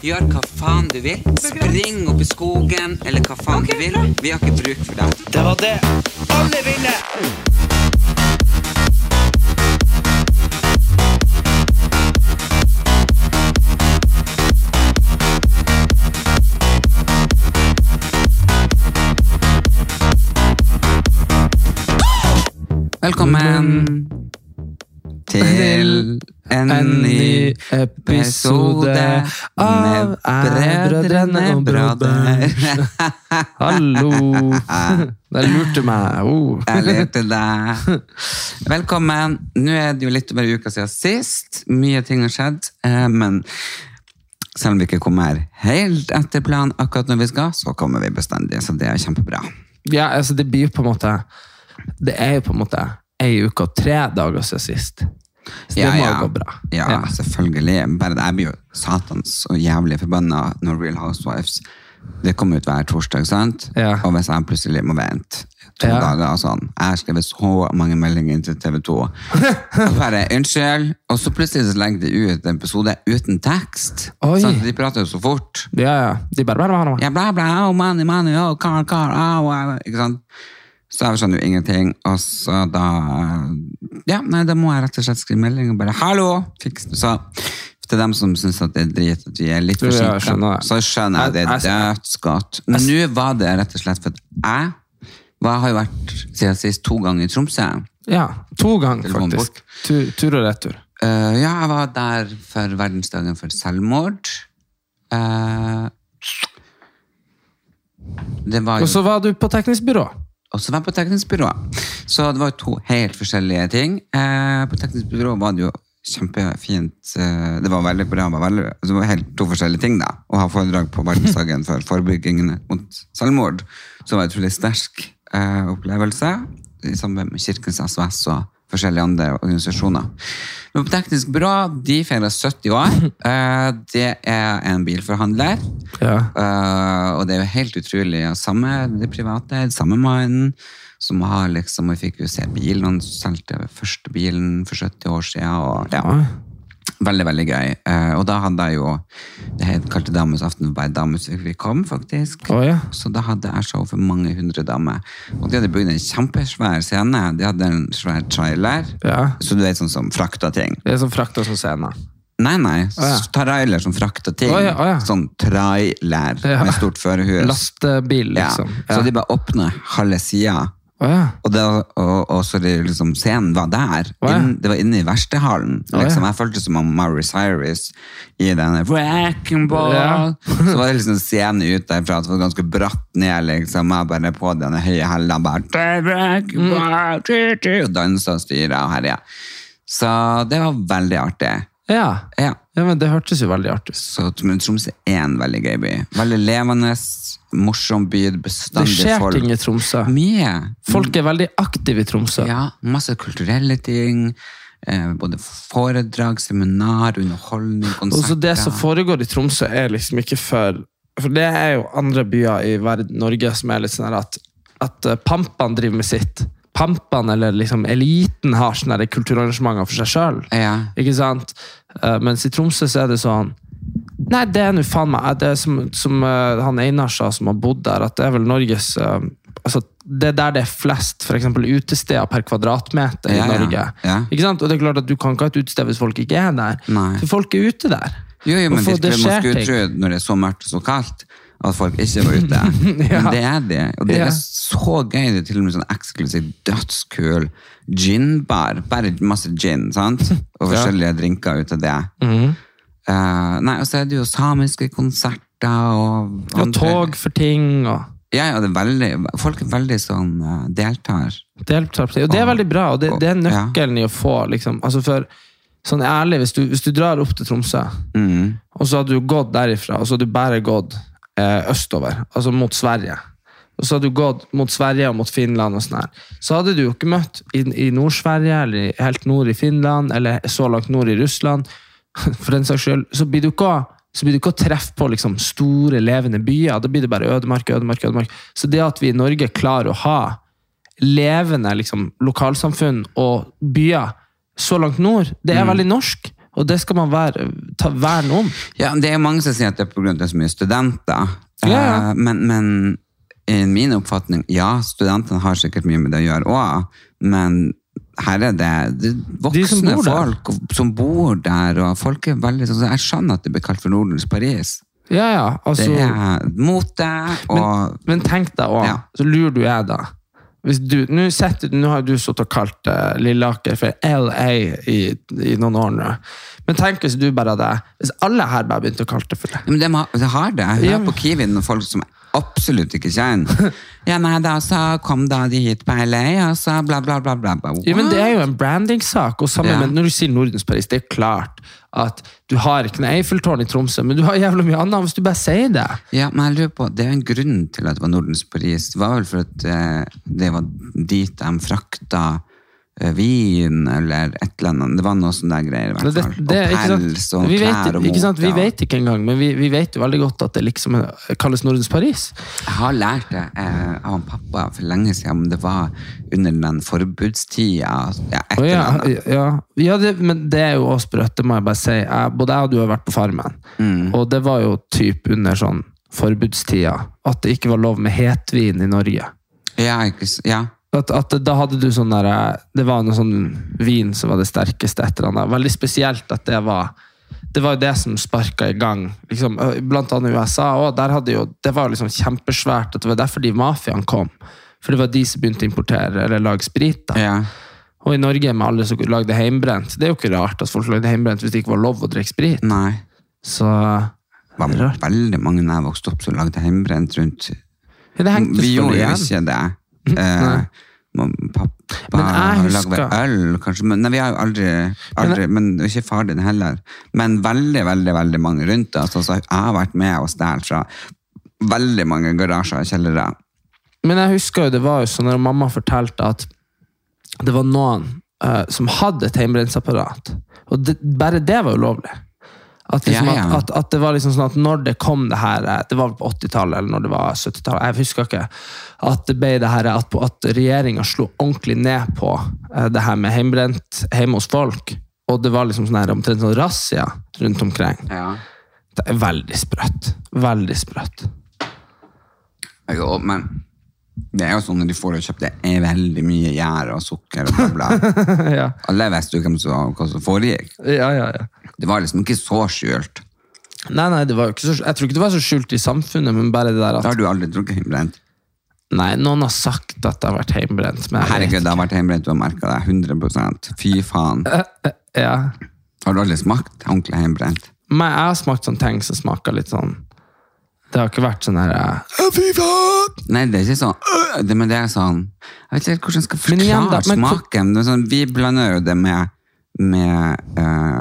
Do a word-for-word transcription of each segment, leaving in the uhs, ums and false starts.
Gjør hva faen du vil. Spring opp i skogen, eller hva faen okay, du vil. Vi har ikke bruk for det. Det var det alle ville! Velkommen til en ny episode av Brødrene Brodder. Hallo. Der lurte meg. Oh. Jeg lurte deg. Velkommen. Nå er det jo litt over uka siden sist. Mye ting har skjedd, men selv om vi ikke kommer helt etter plan akkurat når vi skal, så kommer vi bestandig, så det er kjempebra. Ja, altså det blir på en måte... Det er jo på en måte en uke og tre dager siden sist. Så det ja, må ja. gå bra. Ja, ja, selvfølgelig. Bare det jeg blir jo satans og jævlig forbannet når Real Housewives. Det kommer ut hver torsdag, sant? Ja. Og hvis jeg plutselig må vente to ja. dager og sånn. Jeg har skrevet så mange meldinger til T V to. Og bare, unnskyld. Og så plutselig så legger de ut en episode uten tekst. Sånn, de prater jo så fort. Ja, ja. De bare, bare, bare. Ja, bla, bla, oh, money, money, oh, car, car, oh, oh, ikke sant? Så jeg skjønner jo ingenting, og så da, ja, nei, da må jeg rett og slett skrive melding og bare, hallo, fiks det, så til dem som synes at det er drit, at vi er litt forsinket, skjønner så skjønner jeg det er dødsgodt. Men nå var det rett og slett for at jeg, jeg har jo vært siden sist to ganger i Tromsø. Ja, to ganger faktisk. Tur, tur og retur. Uh, ja, jeg var der for verdensdagen for selvmord. Uh, det var jo... Og så var du på teknisk byrå. Og så var jeg på teknisk byrå. Så det var jo to helt forskjellige ting. Eh, på teknisk byrå var det jo kjempefint. Eh, det var veldig bra. Det var, veldig, det var helt to forskjellige ting da. Å ha foredrag på verdensdagen for forebyggingen mot selvmord. Så var det utrolig sterk eh, opplevelse. I sammen med Kirkens S O S og forskjellige andre organisasjoner. Men på teknisk byrå, de feirer sytti år. Eh, det er en bilforhandler. Ja. Uh, og det er jo helt utrolig. Samme det private, samme mannen som har liksom, vi fikk jo se bilen, han solgte første bilen for sytti år siden, og ja, veldig, veldig gøy. Uh, og da hadde jeg jo, det het kalte Dames aften, bare Dames vi kom faktisk. Oh, ja. Så da hadde jeg show for mange hundre damer. Og de hadde bygd en kjempesvær scene, de hadde en svær trailer, ja. Så du vet sånn som frakta ting. Det er som frakta som scene. Nei, nei, oh, ja. trailer som frakter ting. Oh, ja, oh, ja. Sånn trailer ja. Med stort førerhus. Lastebil, liksom. Ja. Så de bare åpner halve siden. Oh, ja. Og, det, og, og så det, liksom, scenen var der. Oh, ja. Inn, det var inne i verkstehallen. Liksom. Oh, ja. Jeg følte som om Mary Cyrus i denne Wrecking Ball. Ja. Så var det liksom scenen ut derfra, det var ganske bratt ned, liksom. Jeg bare på denne høye hella, bare Wrecking Ball, og danset og styret og herja. Så det var veldig artig. Ja. Ja. Ja, men det hørtes jo veldig artig. Så Tromsø er en veldig gøy by. Veldig levende, morsom by, bestandig folk. Det skjer ting i Tromsø. Mye. Folk er veldig aktive i Tromsø. Ja, masse kulturelle ting. Eh, både foredrag, seminar, underholdning, konserter. Og så det som foregår i Tromsø er liksom ikke for... For det er jo andre byer i verden, Norge, som er litt sånn her at, at pampene driver med sitt. Pampene, eller liksom eliten har sånne kulturarrangementer for seg selv. Ja. Ikke sant? Uh, mens i Tromsø så er det sånn, nei, det er nå faen meg, det er som, som uh, han Einar sa som har bodd der, at det er vel Norges, uh, altså det er der det er flest, for eksempel utesteder per kvadratmeter i ja, Norge. Ja. Ja. Ikke sant? Og det er klart at du kan ikke ha et utested hvis folk ikke er der. Nei. For folk er ute der. Jo, jo, men virkelig, man skulle ting. tro når det er så mørkt og så kaldt, at folk ikke var ute. Ja. Men det er det. Og det Ja. er så gøy, det er til og med sånn eksklusiv, dødskul ginbar. Bare masse gin, sant? Og forskjellige ja. Drinker ut av det. Mhm. Uh, nei, og så er det jo samiske konserter og... Og tog for ting og... Ja, ja, det er veldig... Folk er veldig sånn uh, deltar. Deltar. Og det er veldig bra, og det, det er nøkkelen i å få, liksom, altså for... Sånn ærlig, hvis du, hvis du drar opp til Tromsø, mm. og så har du gått derifra, og så har du bare gått eh, østover, altså mot Sverige, og så har du gått mot Sverige og mot Finland og sånn her, så hadde du jo ikke møtt i, i Nord-Sverige, eller helt nord i Finland, eller så langt nord i Russland, for den saks skyld, så blir du ikke, så blir du ikke å treffe på liksom, store, levende byer, da blir det bare ødemark, ødemark, ødemark. Så det at vi i Norge klarer å ha levende liksom, lokalsamfunn og byer, så langt nord, det er mm. veldig norsk, Og det skal man være, ta verne om. Ja, det er mange som sier at det er på grunn av det er så mye studenter. Ja, ja. Men, men i min oppfatning, ja, studentene har sikkert mye med det å gjøre også, men her er det, det voksne som folk der. Som bor der, og folk er veldig sånn, jeg skjønner at det blir kalt for Nordens Paris. Ja, ja. Altså, det er mot det, og... Men, men tenk deg også, ja. Så lurer du jeg da. Hvis du, nå, setter, nå har du stått og kalt uh, Lilleaker for L A i, i noen år nå. Men tenk hvis du bare hadde, hvis alle her bare begynte å kalle det for det. Men de har, de har det. Jeg hører på Kiwi noen folk som absolutt ikke kjenner. Ja, nei, da så kom da de hit på L A, og så bla bla bla bla. bla. Ja, men det er jo en brandingsak, og sammen ja. Med, når du sier Nordens Paris, det er klart at du har ikke en Eiffeltårn i Tromsø, men du har jævlig mye annet hvis du bare sier det. Ja, men jeg lurer på, det er en grunn til at det var Nordens Paris. Det var vel for at eh, det var dit de frakta eh, vin, eller et eller annet. Det var noe sånne der greier, i hvert fall. Det, det, og pels, og vi klær, vet, og ikke sant? Vi vet ikke engang, men vi, vi vet jo veldig godt at det liksom kalles Nordens Paris. Jeg har lært det eh, av en pappa for lenge siden, men det var under den forbudstida, ja, et oh, ja, eller annet. Ja, ja det, men det er jo også sprøtt, det må jeg bare si. Jeg, både jeg og du har vært på Farmen, mm. og det var jo typ under sånn forbudstida, at det ikke var lov med hetvin i Norge. Ja, ikke, ja. At, at da hadde du sånn der, det var noe sånn vin som var det sterkeste etter han. Veldig spesielt at det var, det var jo det som sparket i gang, liksom, blant annet i U S A, og der hadde jo, det var jo liksom kjempesvært, at det var derfor de mafiaen kom. For det var de som begynte å importere eller lage sprit da. Ja. Og i Norge med alle som lagde heimbrent. Det er jo ikke rart at folk lagde heimbrent hvis det ikke var lov å drikke sprit. Nei. Så det var det veldig mange når jeg vokste opp som lagde heimbrent rundt. Ja, det vi gjorde jo ikke det. Eh, pappa har laget øl, kanskje. Men, nei, vi har jo aldri, aldri men, men ikke far din heller. Men veldig, veldig, veldig mange rundt. Altså, så jeg har vært med og stjålet fra veldig mange garasjer og kjellere. Men jeg husker jo, det var jo sånn når mamma fortalte at det var noen uh, som hadde et heimbrensapparat. Og det, bare det var jo lovlig. At, liksom, ja, ja. At, at, at det var liksom sånn at når det kom det her, det var på åttitallet eller når det var syttitallet, jeg husker ikke, at det ble det her, at, at regjeringen slo ordentlig ned på uh, det her med heimbrent hjemme hos folk. Og det var liksom sånn her omtrent sånn razzia rundt omkring. Ja. Det er veldig sprøtt. Veldig sprøtt. Jo, men det er jo sånn når de får å kjøpe, det er veldig mye gjær og sukker og bla bla. Ja. Alle visste jo hvem som, hva som foregikk. Ja, ja, ja. Det var liksom ikke så skjult. Nei, nei, det var jo ikke så, jeg tror ikke det var så skjult i samfunnet, men bare det der at... Da har du aldri drukket heimbrent? Nei, noen har sagt at det har vært heimbrent. Herregud, det har vært heimbrent, du har merket det, hundre prosent. Fy faen. Uh, uh, ja. Har du aldri smakt ordentlig heimbrent? Nei, jeg har smakt sånne ting som smaker litt sånn... Det har ikke vært sånn her... Fy faen! Nei, det er ikke sånn... Det, men det er sånn... Jeg vet ikke hvordan jeg skal forklare igjen, da, men, smaken. Det er sånn, vi blander jo det med... med uh,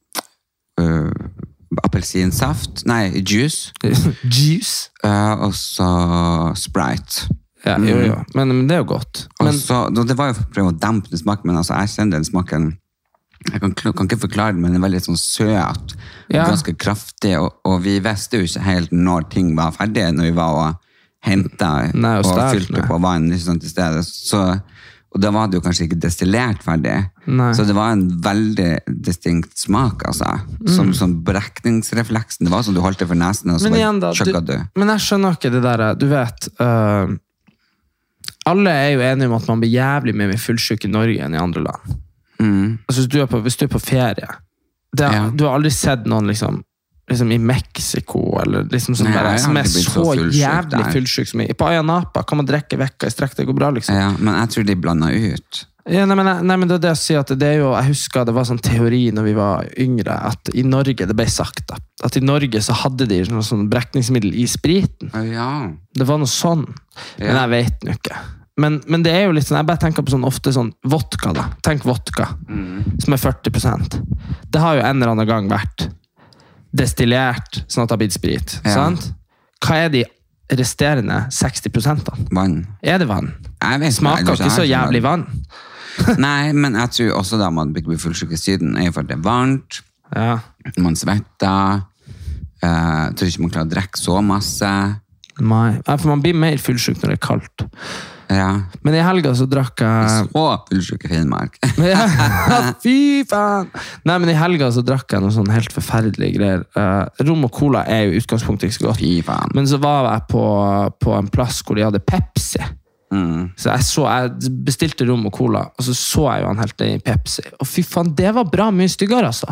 uh, appelsinsaft. Nei, juice. Juice? Uh, og så Sprite. Ja, jo, jo. Men, men det er jo godt. Og men, så, det var jo for å prøve å dempe den smaken, men altså, jeg kjenner den smaken... Jeg kan, kan ikke forklare det, men den er veldig sånn søt, ja. Ganske kraftig, og, og vi visste jo ikke helt når ting var ferdige, når vi var og hentet Nei, og, og stert, fylte ne. på vann ikke sant, til stedet. Så, og da var det jo kanskje ikke destillert ferdig. Nei. Så det var en veldig distinkt smak, altså. Som, mm. som brekningsrefleksen. Det var som du holdt det for nesen, og så men igjen, da, du, du. Men jeg skjønner ikke det der, du vet... Uh, alle er jo enige om at man blir jævlig mer fullsyk i Norge enn i andre land. Mm. Altså, hvis, du er på, hvis du er på ferie det, ja. Du har aldri sett noen liksom, liksom i Mexico eller liksom sånn, Nei, bare, som er så, så jævlig fullsyk som i på Ayanapa kan man drikke vekka i strekk, det går bra liksom. Ja, men jeg tror de blander ut ja, nei, men, nei, men det er det å si at det er jo, jeg husker det var sånn teori når vi var yngre at i Norge, det ble sagt da, at i Norge så hadde de noe sånn brekningsmiddel i spriten ja. Det var noe sånn ja. Men jeg vet nå ikke Men, men det er jo litt sånn, jeg bare tenker på sånn ofte sånn vodka da, tenk vodka, mm. som er førti prosent. Det har jo en eller annen gang vært destillert, sånn at det har blitt sprit, ja. Sant? Hva er de resterende seksti prosent da? Vann. Er det vann? Jeg vet, Smaker jeg, ikke så jævlig vann. Nei, men jeg tror også da man blir fullsyk i syden, er for at det er varmt, ja. Man svetter, uh, jeg tror ikke man klarer å drikke så masse. Nei, for man blir mer fullsyk når det er kaldt. Ja. Men i helga så drakk jeg... Så fullsjuk i Finnmark. ja, fy faen! Nei, men i helga så drakk jeg noen sånn helt forferdelige greier. Uh, rom og cola er jo utgangspunktet ikke så godt. Fy faen. Men så var jeg på, på en plass hvor de hadde Pepsi. Mm. Så jeg, så, jeg bestilte rom og cola, og så så jeg jo han helt i Pepsi. Og fy faen, det var bra mye styggere, altså.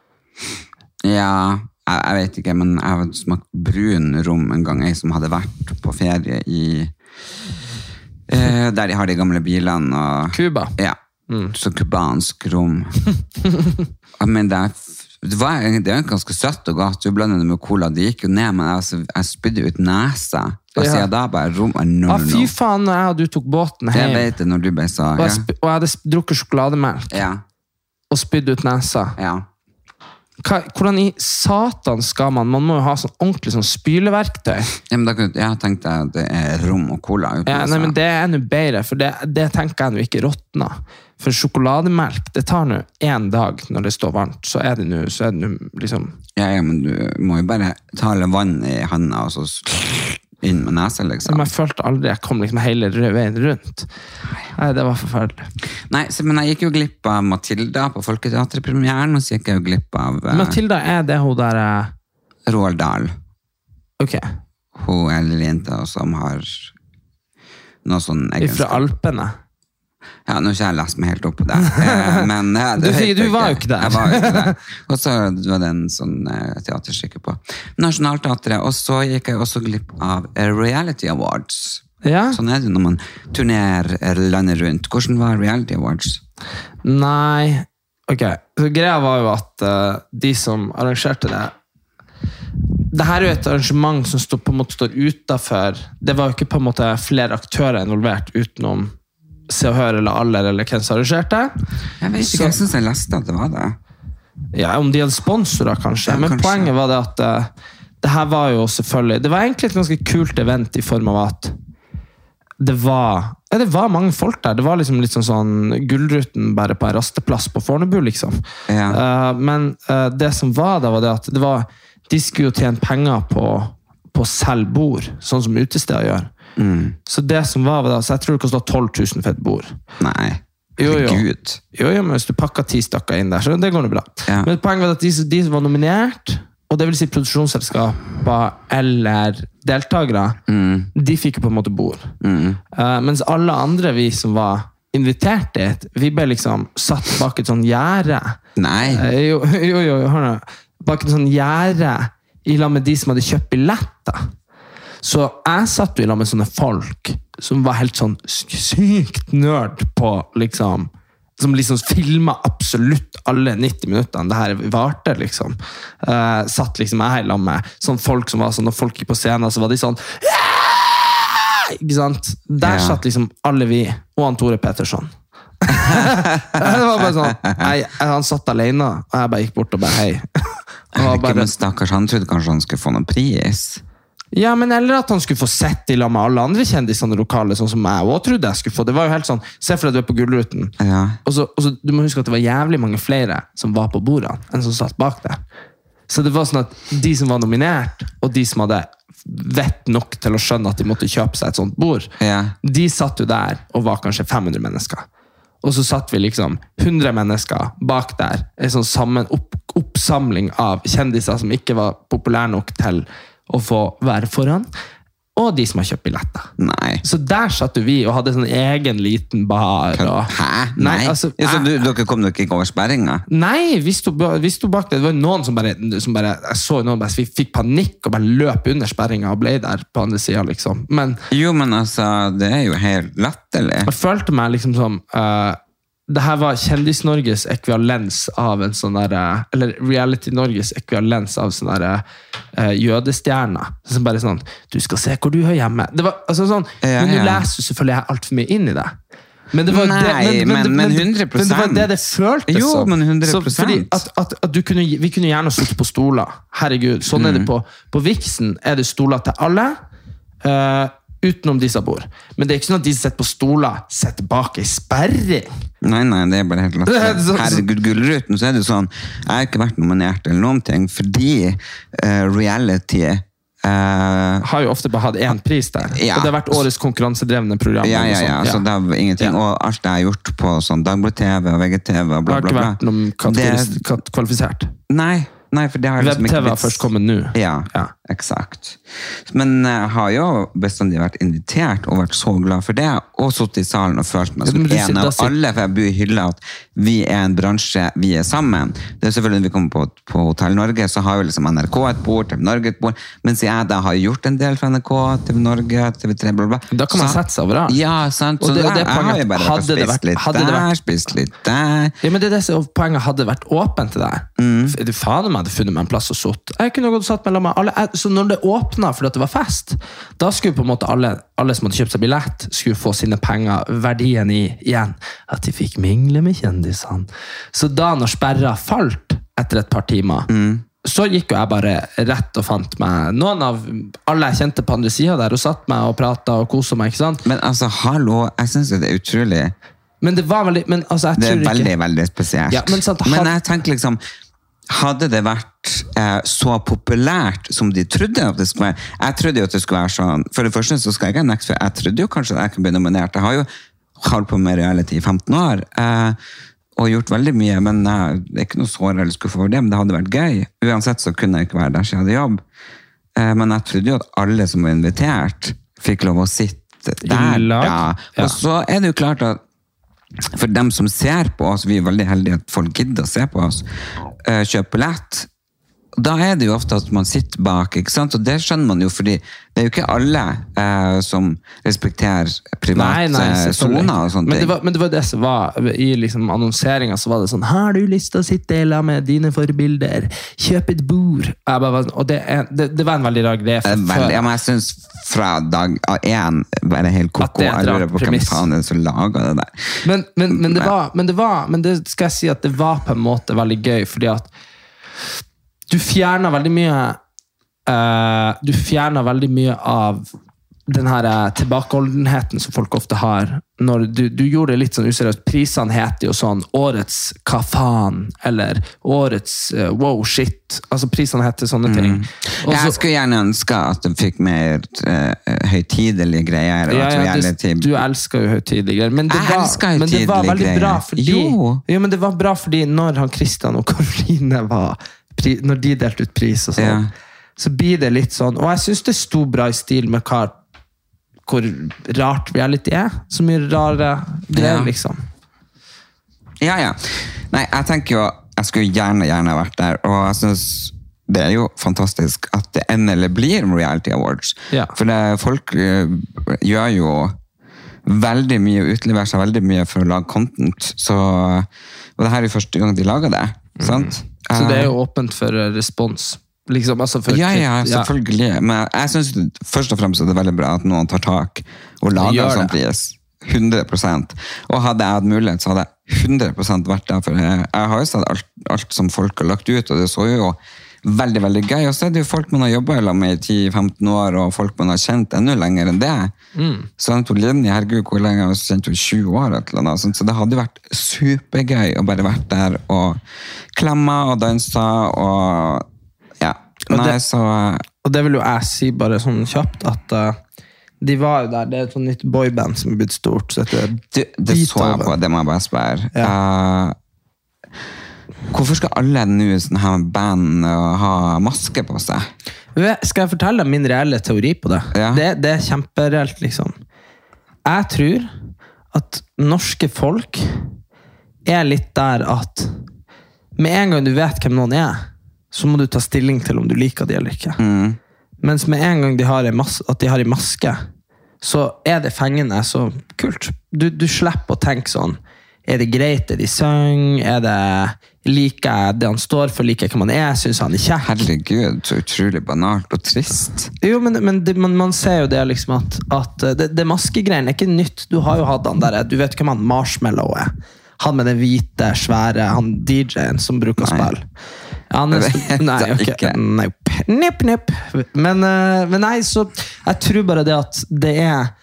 Ja, jeg, jeg vet ikke, men jeg hadde smakt brun rom en gang, jeg som hadde vært på ferie i eh, der de har de gamle bilene og, Cuba. Ja, mm. Så kubansk rom. Men det, det var det var ganske søtt og godt. Du blandet det med cola, det gikk jo ned, men altså, jeg spydde ut nesa. Og så ja. Da bare rom no, no, no. Ah, fy faen, når jeg og du tok båten hjem. Jeg vet det, når du bare sa og, jeg sp- og jeg hadde drukket sjokolademelk. Ja. Og spydde ut nesa. Ja. Hva, hvordan i satan skal man? Man må jo ha sånn ordentlig sånn spyleverktøy. Ja, men da kunne, jeg tenkte at det er rom og cola. Ja, nei, men det er enda bedre, for det, det tenker jeg nå ikke råtna. For sjokolademelk, det tar nå en dag når det står varmt, så er det nå, så er det nå liksom... Ja, ja, men du må jo bare ta litt vann i handa, og så inn med nesa, liksom. Men jeg følte aldri, jeg kom liksom hele veien rundt. Nei, det var forferdelig. Nei, så, men jeg gikk jo glipp av Matilda på Folketeaterpremieren, og så gikk jeg jo glipp av... Uh, Matilda er det hun der... Uh... Roald Dahl. Ok. Hun er lille jenta som har noe sånn egenskap. Fra Alpene. Ja, nå har ikke jeg lest meg helt opp på det. Eh, men, ja, det du, du var jo ikke der. Jeg var jo ikke der. Og så var det en sånn uh, teaterstykke på Nationalteatret, og så gikk jeg også glipp av Reality Awards. Ja. Sånn er det når man turnerer landet rundt. Hvordan var Reality Awards? Nei, ok. Så greia var jo at uh, de som arrangerte det, det her er jo et arrangement som stod, på en måte står utenfor. Det var jo ikke på en måte flere aktører involvert utenom Se og Hør eller Aller eller hvem som arrangerte. Jeg vet ikke, så, jeg synes jeg leste at det var det. Ja, om de hadde sponsorer kanskje. Ja, men kanskje. Poenget var det at uh, det her var jo selvfølgelig, det var egentlig et ganske kult event i form av at det var, ja, det var mange folk der. Det var liksom litt sånn, sånn Gullruten bare på en rasteplass på Fornebu, liksom. Ja. Uh, men uh, det som var da, var det at det var, de skulle jo tjene penger på, på selv bord, sånn som utesteder gjør. Mm. Så det som var da, så jeg tror det kostet tolv tusen for et bord. Nei, jo, jo. Gud. Jo, jo, men hvis du pakker ti stakker inn der, så det går det bra. Ja. Men poenget var at de, de som var nominert, og det vil si produksjonsselskaper eller deltagere, mm. de fikk jo på en måte bord. Mm. Uh, mens alle andre vi som var invitert dit, vi ble liksom satt bak et sånn gjerde. Nei. Uh, jo, jo, jo, hør nå. Bak et sånn gjerde i lag med de som hadde kjøpt billetter. Så jeg satt jo i lag med sånne folk som var helt sånn sykt nerd på liksom, som liksom filmet absolutt alle nitti minuttene det her varte liksom. Uh, satt liksom jeg i lag med sånne folk som var sånn, når folk gikk på scenen så var de sånn ikke sant? Der ja. Satt liksom alle vi og han Tore Pettersson. Det var bare sånn jeg, han satt alene og jeg bare gikk bort og bare hei. Og bare, men stakkars, han trodde kanskje han skulle få noen pris. Ja, men eller at han skulle få sett i lag med alle andre kjendisene lokale, sånn som jeg også trodde jeg skulle få. Det var jo helt sånn, se for deg du er på Gullruten. Ja. Og, så, og så, du må huske at det var jævlig mange flere som var på bordene enn som satt bak der. Så det var sånn at de som var nominert, og de som hadde vett nok til å skjønne at de måtte kjøpe seg et sånt bord, ja. De satt jo der og var kanskje fem hundre mennesker. Og så satt vi liksom hundre mennesker bak der, en sånn sammen opp, oppsamling av kjendiser som ikke var populære nok til å få være foran, og de som har kjøpt billetter. Nei. Så der satt vi og hadde sånn egen liten bar. Og... Hæ? Nei? Nei altså, ja, så du, dere kom dere ikke over sperringa? Nei, vi stod, vi stod bak det. Det var noen som bare, som bare jeg så noen bare, vi fikk panikk og bare løp under sperringa og ble der på andre siden, liksom. Men, jo, men altså, det er jo helt latterlig. Jeg følte meg liksom som... Uh, det her var Kjendis-Norges ekvivalens av en sånn der, eller Reality-Norges ekvivalens av sånn der uh, jødestjerner. Som bare sånn, du skal se hvor du hører hjemme. Det var altså sånn, ja, men du ja. Leser selvfølgelig jeg alt for mye inn i det. Men det var Nei, det, men, men, men, men hundre prosent. Men det var det det føltes jo, som. Men hundre prosent. Så, fordi at, at, at du kunne, vi kunne gjerne sitte på stoler. Herregud, sånn mm. er det på. På Vixen er det stoler til alle. Uh, utenom disse bord. Men det er ikke sånn at de som sitter på stoler setter bak i sperring. Nei, nei, det er bare helt lagt. Herregud, Gullruten, så er det sånn, jeg har ikke vært nominert eller noen ting, fordi uh, reality Uh, har jo ofte bare hatt én pris der. Ja. Og det har vært årets konkurransedrevne program. Ja, ja, ja. ja. Så det er ingenting. Ja. Og alt jeg har gjort på sånn Dagbladet-T V og V G T V og bla, bla, bla. Det har ikke vært noe det... kvalifisert. Nei. Nei, for det har liksom Web-T V har først kommet nå. Ja, ja, eksakt. Men jeg har jo bestandig vært invitert og vært så glad for det, og sittet i salen og følt meg som ja, en av alle, for jeg bor i hylla at vi er en bransje, vi er sammen. Det er selvfølgelig når vi kommer på, på Hotell Norge, så har jo liksom N R K et bord, T V Norge et bord, mens jeg da har gjort en del for N R K, T V Norge, T V tre, bla bla. Da kan man så, sette seg over det. Ja, sant. Så det, det, jeg har jo bare spist vært, litt der, vært, spist litt der. Ja, men det er det som poenget hadde vært åpent til deg. Mm. Det fader meg hadde funnet meg en plass og sutt. Jeg kunne gått og satt mellom alle. Så når det åpnet fordi det var fest, da skulle på en måte alle, alle som hadde kjøpt seg billett, skulle få sine penger, verdien i igjen. At de fikk mingle med kjendisene. Så da når sperra falt etter et par timer, mm. så gikk jo jeg bare rett og fant meg noen av alle jeg kjente på andre siden der, og satt meg og pratet og koset meg, ikke sant? Men altså, hallo, jeg synes det er utrolig. Men det var veldig, men altså, jeg det er tror veldig, ikke... veldig spesielt. Ja, men, sant, men jeg tenker liksom, hadde det vært eh, så populært som de trodde at det skulle være, jeg trodde jo at det skulle være sånn, for det første så skal jeg ikke ha nekt, for jeg trodde jo kanskje at jeg kunne bli nominert, jeg har jo holdt på med reality i femten år, eh, og gjort veldig mye, men eh, det er ikke noe sår eller skuffe over det, men det hadde vært gøy, uansett så kunne jeg ikke være der så jeg hadde jobb, eh, men jeg trodde jo at alle som var invitert fikk lov å sitte der, ja. Og ja. Så er det jo klart at for dem som ser på oss, vi er veldig heldige at folk gidder å se på oss, kjøpe billett, da er det jo ofte at man sitter bak, ikke sant? Og det skjønner man jo, fordi det er jo ikke alle eh, som respekterer private zoner og sånt. Men det, var, men det var det som var, i liksom annonseringen så var det sånn, har du lyst til å sitte eller med dine forbilder? Kjøp et bord. Bare, og det, er, det, det var en veldig rar greie. For, veldig, ja, men jeg synes fra dag én var det helt koko. Jeg lurer på hvem faen er det som laget det der. Men, men, men, det var, men det var, men det skal jeg si at det var på en måte veldig gøy, fordi at du fjerner veldig mye uh, du fjerner veldig mye av den her tilbakeholdenheten som folk ofte har når du, du gjorde det litt sånn useriøst. Prisene heter jo sånn årets hva faen eller årets uh, wow shit, altså prisene heter sånne ting. Mm. Også, jeg skulle gjerne ønske at de fikk mer uh, høytidelige greier. Ja, ja, det, du elsker jo høytidelige greier, men det, jeg var, men det var veldig greier. Bra fordi, jo. Ja, men det var bra fordi når han Christian og Karoline var når de delte ut pris og sånn, ja. Så blir det litt sånn, og jeg synes det sto bra i stil med hva, hvor rart reality er, så mye rare greier, ja. Liksom. Ja, ja. Nei, jeg tenker jo, jeg skulle gjerne, gjerne vært der, og jeg synes det er jo fantastisk at det endelig blir Reality Awards, ja. For det, folk uh, gjør jo veldig mye, utleverer seg veldig mye for å lage content, så, og det her er jo første gang de lager det, mm. sant? Så det er jo åpent for respons. Liksom, altså for ja, ja, selvfølgelig. Ja. Men jeg synes først og fremst er det veldig bra at noen tar tak og lager en sånn pris. hundre prosent. Og hadde jeg hatt mulighet, så hadde jeg hundre prosent vært der. For jeg, jeg har jo sett alt, alt som folk har lagt ut, og det så jo veldig, veldig gøy. Og så er det jo folk man har jobbet med i ti til femten år, og folk man har kjent enda lenger enn det. Mm. Så han tog Linje, herregud, hvor lenge har jeg kjent jo tjue år, eller noe sånt. Så det hadde vært supergøy å bare vært der og klemme og danse, og ja. Og Nei, det, så... og det vil jo jeg si bare sånn kjapt, at uh, de var jo der, det er et sånt nytt boyband som er blitt stort, så det, det, det så jeg på, det må jeg bare spørre. Ja. Uh, Hvorfor skal alle nå sånn her band ha maske på seg? Skal jeg fortelle min reelle teori på det? Ja. Det, det er kjempereelt, liksom. Jeg tror at norske folk er litt der at med en gang du vet hvem noen er, så må du ta stilling til om du liker de eller ikke. Mm. Mens med en gang de har en maske, at de har en maske, så er det fengende så kult. Du, du slipper å tenke sånn, er det greit det de søng? Er det liker jeg det han står for? Liker jeg hva man er? Synes han er kjekk? Herregud, så utrolig banalt og trist. Jo, men, men det, man, man ser jo det liksom at, at det, det maskegreiene er ikke nytt. Du har jo hatt han der, du vet hvem han Marshmallow er. Han med den hvite, svære, han D J-en som bruker å spille. Ja, nesten, nei, okay. Nei, nipp, nipp. Men, men nei, så jeg tror bare det at det er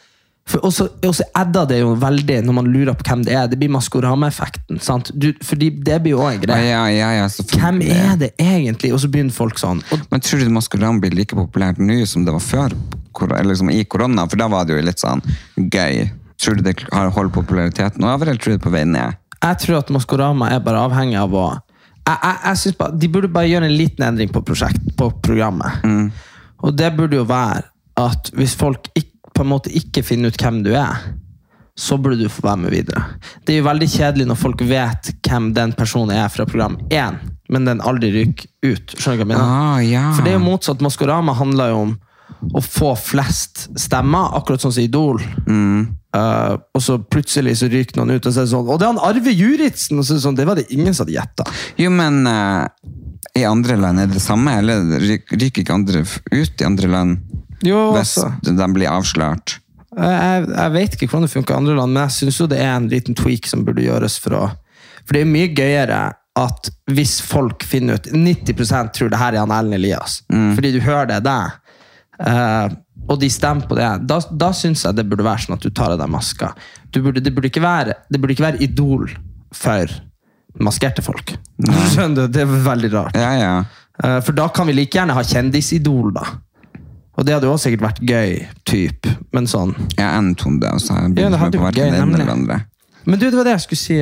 For også, også edda det jo veldig når man lurer på hvem det er. Det blir Maskorama-effekten, sant? Du, fordi det blir jo også en greie. Ja, ja, ja, hvem er det egentlig? Og så begynner folk sånn. Og, men tror du Maskorama blir like populært nå som det var før, eller liksom i korona? For da var det jo litt sånn gøy. Tror du det har holdt populariteten over, eller tror du det er på vei ned? Jeg tror at Maskorama er bare avhengig av å... Jeg, jeg, jeg synes bare, de burde bare gjøre en liten endring på, prosjekt, på programmet. Mm. Og det burde jo være at hvis folk ikke på en måte ikke finne ut hvem du er, så burde du få være med videre. Det er jo veldig kjedelig når folk vet hvem den personen er fra program én, men den aldri ryker ut. Skjønner du hva jeg mener? Ah, ja. For det er jo motsatt. Maskorama handler jo om å få flest stemmer, akkurat sånn som Idol. Mm. Uh, og så plutselig så ryker noen ut, og så er det sånn, og det er han Arve Juritzen, og så er det sånn, det var det ingen som hadde gjettet. Jo, men uh, i andre land er det samme, eller ryker ikke andre ut i andre land? Jo, hvis de blir avslørt. Jeg, jeg vet ikke hvordan det funker i andre land, men jeg synes jo det er en liten tweak som burde gjøres for å... For det er mye gøyere at hvis folk finner ut nitti prosent tror det her er han Ellen Elias, mm. fordi du hører det der, uh, og de stemmer på det, da, da synes jeg det burde være sånn at du tar av deg maska. Du burde, det, burde ikke være, det burde ikke være idol for maskerte folk. Skjønner du? Det er veldig rart. Ja, ja. Uh, for da kan vi like gjerne ha kjendisidol da. Og det hadde jo også sikkert vært gøy, typ, men sånn... Ja, en tonde, og så har jeg ja, det hadde vært gøy, nemlig. Andre. Men du, det var det jeg skulle si...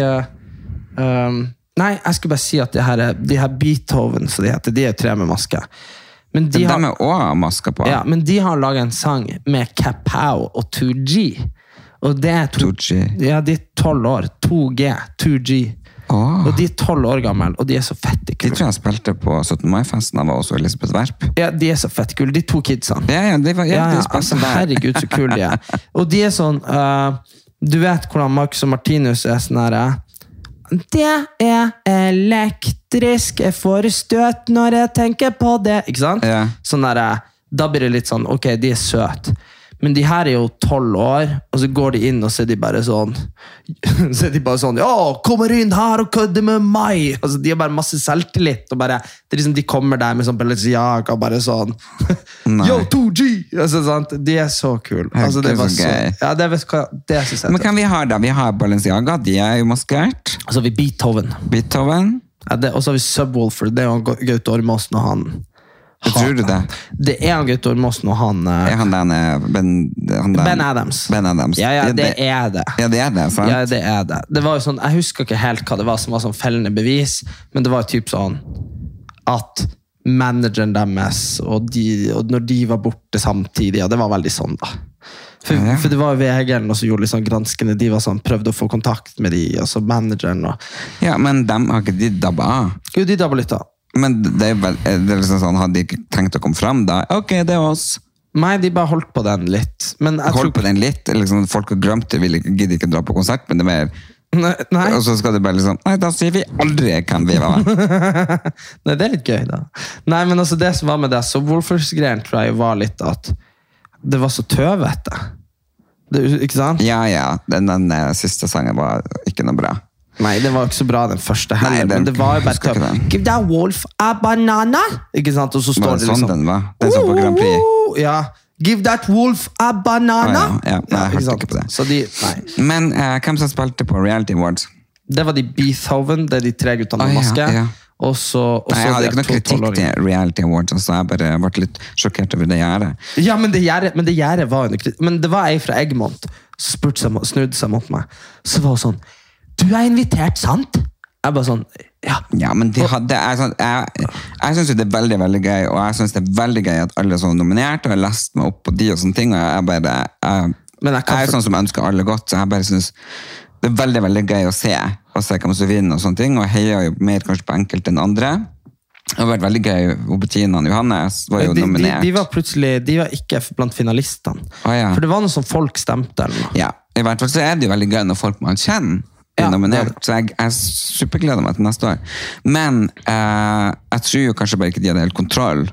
Um, nei, jeg skulle bare si at det her, de her Beethoven, så de heter, de er tre med maske. Men de, de har, er også maske på. Ja, men de har laget en sang med Kapow og to G. Og det er to, to G? Ja, de er tolv år. to G, to G. Oh. Og de er tolv år gammel, og de er så fette kule. De tror jeg spilte på syttende mai-festen av også Elisabeth Werp. Ja, de er så fette kule. De to kidsene. Ja, ja, de var, ja, ja, de altså, herregud, så kule de er. Og de er sånn, uh, du vet hvordan Marcus og Martinus er sånn her, det er elektrisk, jeg får støt når jeg tenker på det, ikke sant? Ja. Sånn der, da blir det litt sånn, ok, de er søt. Men de her er jo tolv år, og så går de inn, og så er de bare sånn, så er de bare sånn, ja, kommer inn her og kødder med meg. Altså, de har bare masse selvtillit, og bare, det er liksom, de kommer der med sånn Balenciaga, og bare sånn, yo, to G! Altså, sant? De er så kul. Altså, det var så, ja, det vet hva, det synes jeg. Men hvem vi har da? Vi har Balenciaga, de er jo maskert. Altså, vi Beethoven. Beethoven. Ja, det, og så har vi Subwoolfer, det er jo Gaute Ormåsen og han... Tror du det? Det er han Gaute Ormåsen og han... Uh, er han den, ben, han den, Ben Adams. Ben Adams. Ja, ja, det er det. Ja, det er det, sant? Ja, det er det. Det var jo sånn, jeg husker ikke helt hva det var som var sånn fellende bevis, men det var jo typ sånn at manageren deres, og, de, og når de var borte samtidig, ja, det var veldig sånn da. For, ja, ja. For det var jo V G-en og så gjorde liksom granskende, de var sånn, prøvde å få kontakt med de, og så manageren og... Ja, men dem har ikke de dabba av? Jo, de dabba litt av. Men det er vel, det er liksom sånn, hadde de ikke tenkt å komme frem da? Ok, det er oss. Nei, de bare holdt på den litt. Men jeg holdt tror... på den litt? Liksom, folk har glemt det, vil ikke, gidder ikke dra på konsert, men det er mer... Nei, nei. Og så skal det bare liksom, nei, da sier vi aldri hvem vi var. Nei, det er litt gøy da. Nei, men altså det som var med det, så Wolfers-greien tror jeg var litt at det var så tøvete. Det, ikke sant? Ja, ja. Den, den siste sangen var ikke noe bra. Nei, det var ikke så bra den første heller, Nei, den, men det var jo bare tøv. Give that wolf a banana! Ikke sant? Og så står var det, det liksom... Sånn den var? Den som på Grand Prix? Ja. Give that wolf a banana! Ah, ja, ja. Nei, jeg hørte ikke på det. Så de, nei. Men uh, hvem som spilte på Reality Awards? Det var de Beethoven, det er de tre guttene med maske. Ja, ja. Og så, og nei, jeg hadde ikke noe kritikk til Reality Awards, så jeg bare ble litt sjokkert over det gjerdet. Ja, men det gjerdet, men det gjerdet var jo kritikk. Men det var jeg fra Egmont som spurte seg, snudde seg mot meg. Så var det sånn, du er invitert, sant? Jeg bare sånn, ja. Ja, men de hadde, jeg, sånn, jeg, jeg synes det er veldig, veldig gøy, og jeg synes det er veldig gøy at alle er sånn nominert, og jeg har lest meg opp på de og sånne ting, og jeg bare, jeg, jeg, jeg er sånn som ønsker alle godt, så jeg bare synes det er veldig, veldig gøy å se, og se hvem som vinner og sånne ting, og jeg heier jo mer kanskje på enkelt enn andre. Det har vært veldig gøy, og Bettina og Johannes var jo de, nominert. De, de var plutselig, de var ikke blant finalistene, ah, ja. For det var noe som folk stemte eller noe. Ja, i hvert fall så er det jo veldig gøy når folk man kjenner, ja, nominert, så jeg, jeg supergleder meg til neste år. Men eh, jeg tror jo kanskje bare ikke de hadde helt kontroll.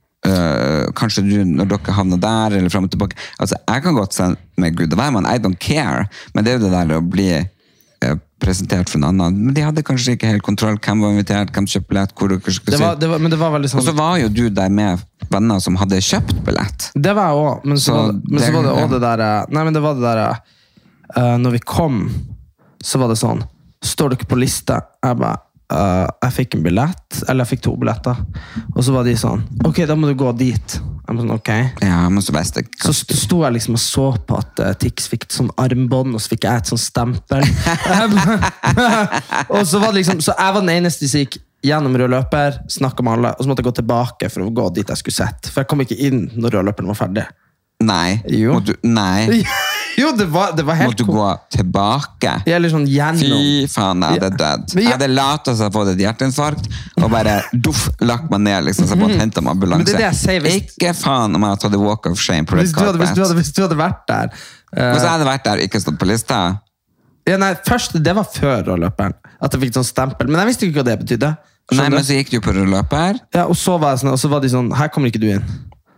Uh, kanskje du, når dere havner der, eller frem og tilbake. Altså, jeg kan godt si med Gud og hvermann, I don't care, men det er jo det der å bli presentert for en annen, men de hadde kanskje ikke helt kontroll, hvem var invitert, hvem kjøpte billett, hvor dere skulle det var, det var, men det var veldig sånn... Og så var jo du der med venner som hadde kjøpt billett. Det var jeg også, men så, så, var, det, men så var det også det der, nei, men det var det der, uh, når vi kom, så var det sånn, står dere på liste? Jeg bare, uh, jeg fikk en billett, eller jeg fikk to billetter, og så var de sånn, ok, da må du gå dit. Jeg var sånn, ok. Ja, men så best jeg... Så sto jeg liksom og så på at uh, Tix fikk et sånn armbånd, og så fikk jeg et sånn stempel. Og så var det liksom, så jeg var den eneste som gikk gjennom rød løper, snakket med alle, og så måtte jeg gå tilbake for å gå dit jeg skulle sett. For jeg kom ikke inn når rød løperen var ferdig. Nei. Jo. Du, nei. Jo, det var, det var helt... Måtte du gå tilbake? Ja, eller sånn gjennom... Fy faen, jeg hadde dødd. Jeg hadde latt oss ha fått et hjerteinfarkt, og bare duff, lagt meg ned, liksom, så jeg måtte hente meg ambulanse. Men det er det jeg sier, hvis... Ikke faen om jeg hadde tatt walk of shame på hvis du, hadde, hvis, du hadde, hvis du hadde vært der... Uh... Hvis jeg hadde vært der og ikke stått på lista... Ja, nei, først, det var før rødløperen, at jeg fikk sånn stempel, men jeg visste ikke hva det betydde. Nei, men så gikk du på rødløper. Ja, og så var, jeg sånn, og så var de sånn, her kommer ikke du inn.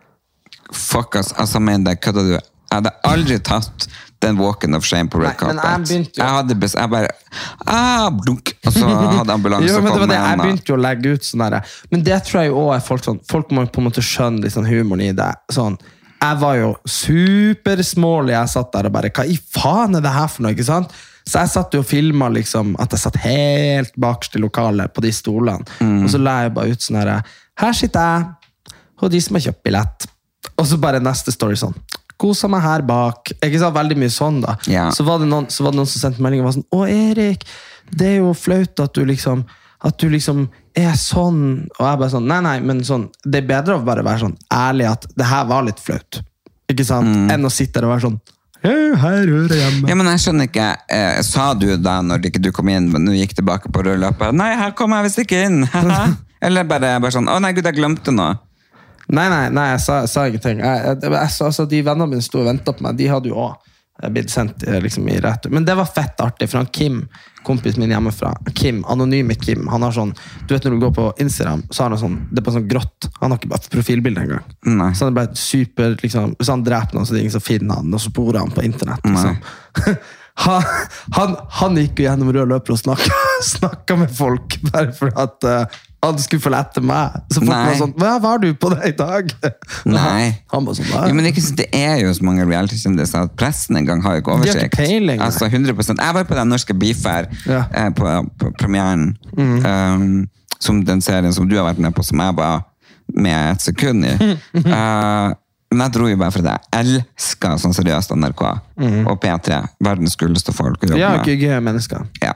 Fuck ass, altså, men det kødda du. Jeg hadde aldri tatt den walken of shame på red carpet. Nei, men jeg begynte jo... Jeg hadde bes... Jeg bare... Ah, blunk! Og så hadde ambulanse jo, men det var kommet det. Jeg igjen. begynte jo å legge ut sånn der. Men det tror jeg jo også er folk sånn... Folk må på en måte skjønne litt sånn humoren i det. Sånn... Jeg var jo supersmålig. Jeg satt der og bare... Hva i faen er det her for noe, ikke sant? Så jeg satt jo og filmet liksom... At jeg satt helt bakst i lokalet på de stolene. Mm. Og så la jeg bare ut sånn her... Her sitter jeg, og de som har kjøpt billett. Og så bare neste story sånn... Kosa meg her bak. Ikke så veldig mye sånn da. Ja. Så, var det noen, så var det noen som sendte melding og var sånn, å Erik, det er jo flaut at du liksom, at du liksom er sånn. Og jeg bare sånn, nei, nei, men sånn, det er bedre å bare være sånn ærlig at det her var litt flaut. Ikke sant? Mm. Enn å sitte der og være sånn, hey, her hører jeg hjemme. Ja, men jeg skjønner ikke, eh, sa du da når ikke du kom inn, men du gikk tilbake på rødløpet, nei, her kom jeg visst ikke inn. Eller bare, bare sånn, å nei, Gud, jeg glemte noe. Nei, nei, nei, jeg sa, jeg sa ingenting. Jeg, jeg, jeg, altså, de vennene mine stod og ventet på meg, de hadde jo også blitt sendt liksom, i rett. Men det var fett artig, for han Kim, kompis min hjemmefra, Kim, anonyme Kim, han har sånn, du vet når du går på Instagram, så har han sånn, det er bare sånn grått, han har ikke bare profilbilde engang. Nei. Så han er bare super, liksom, hvis han dreper noen, så det er ingen som finner han, og så sporer han på internett, liksom. han, han, han gikk jo gjennom rød løper og snakket, snakket med folk, bare for at... Uh, han skulle følge etter meg. Så folk var sånn, hva var du på det i dag? Nei. Han var sånn, nei. Ja, men ikke, det er jo så mange reality-kjendiser at pressen en gang har jo ikke oversikt. De har ikke peiling. Altså hundre prosent. Jeg var på den norske Beef-her ja. eh, på, på premieren, mm. um, som den serien som du har vært med på, som jeg var med et sekund i. uh, men jeg dro jo bare for det. Jeg elsker sånn seriøst N R K mm. og P tre. Verdens gulleste folk å jobbe ja, med. Ja, ikke gøy mennesker. Ja.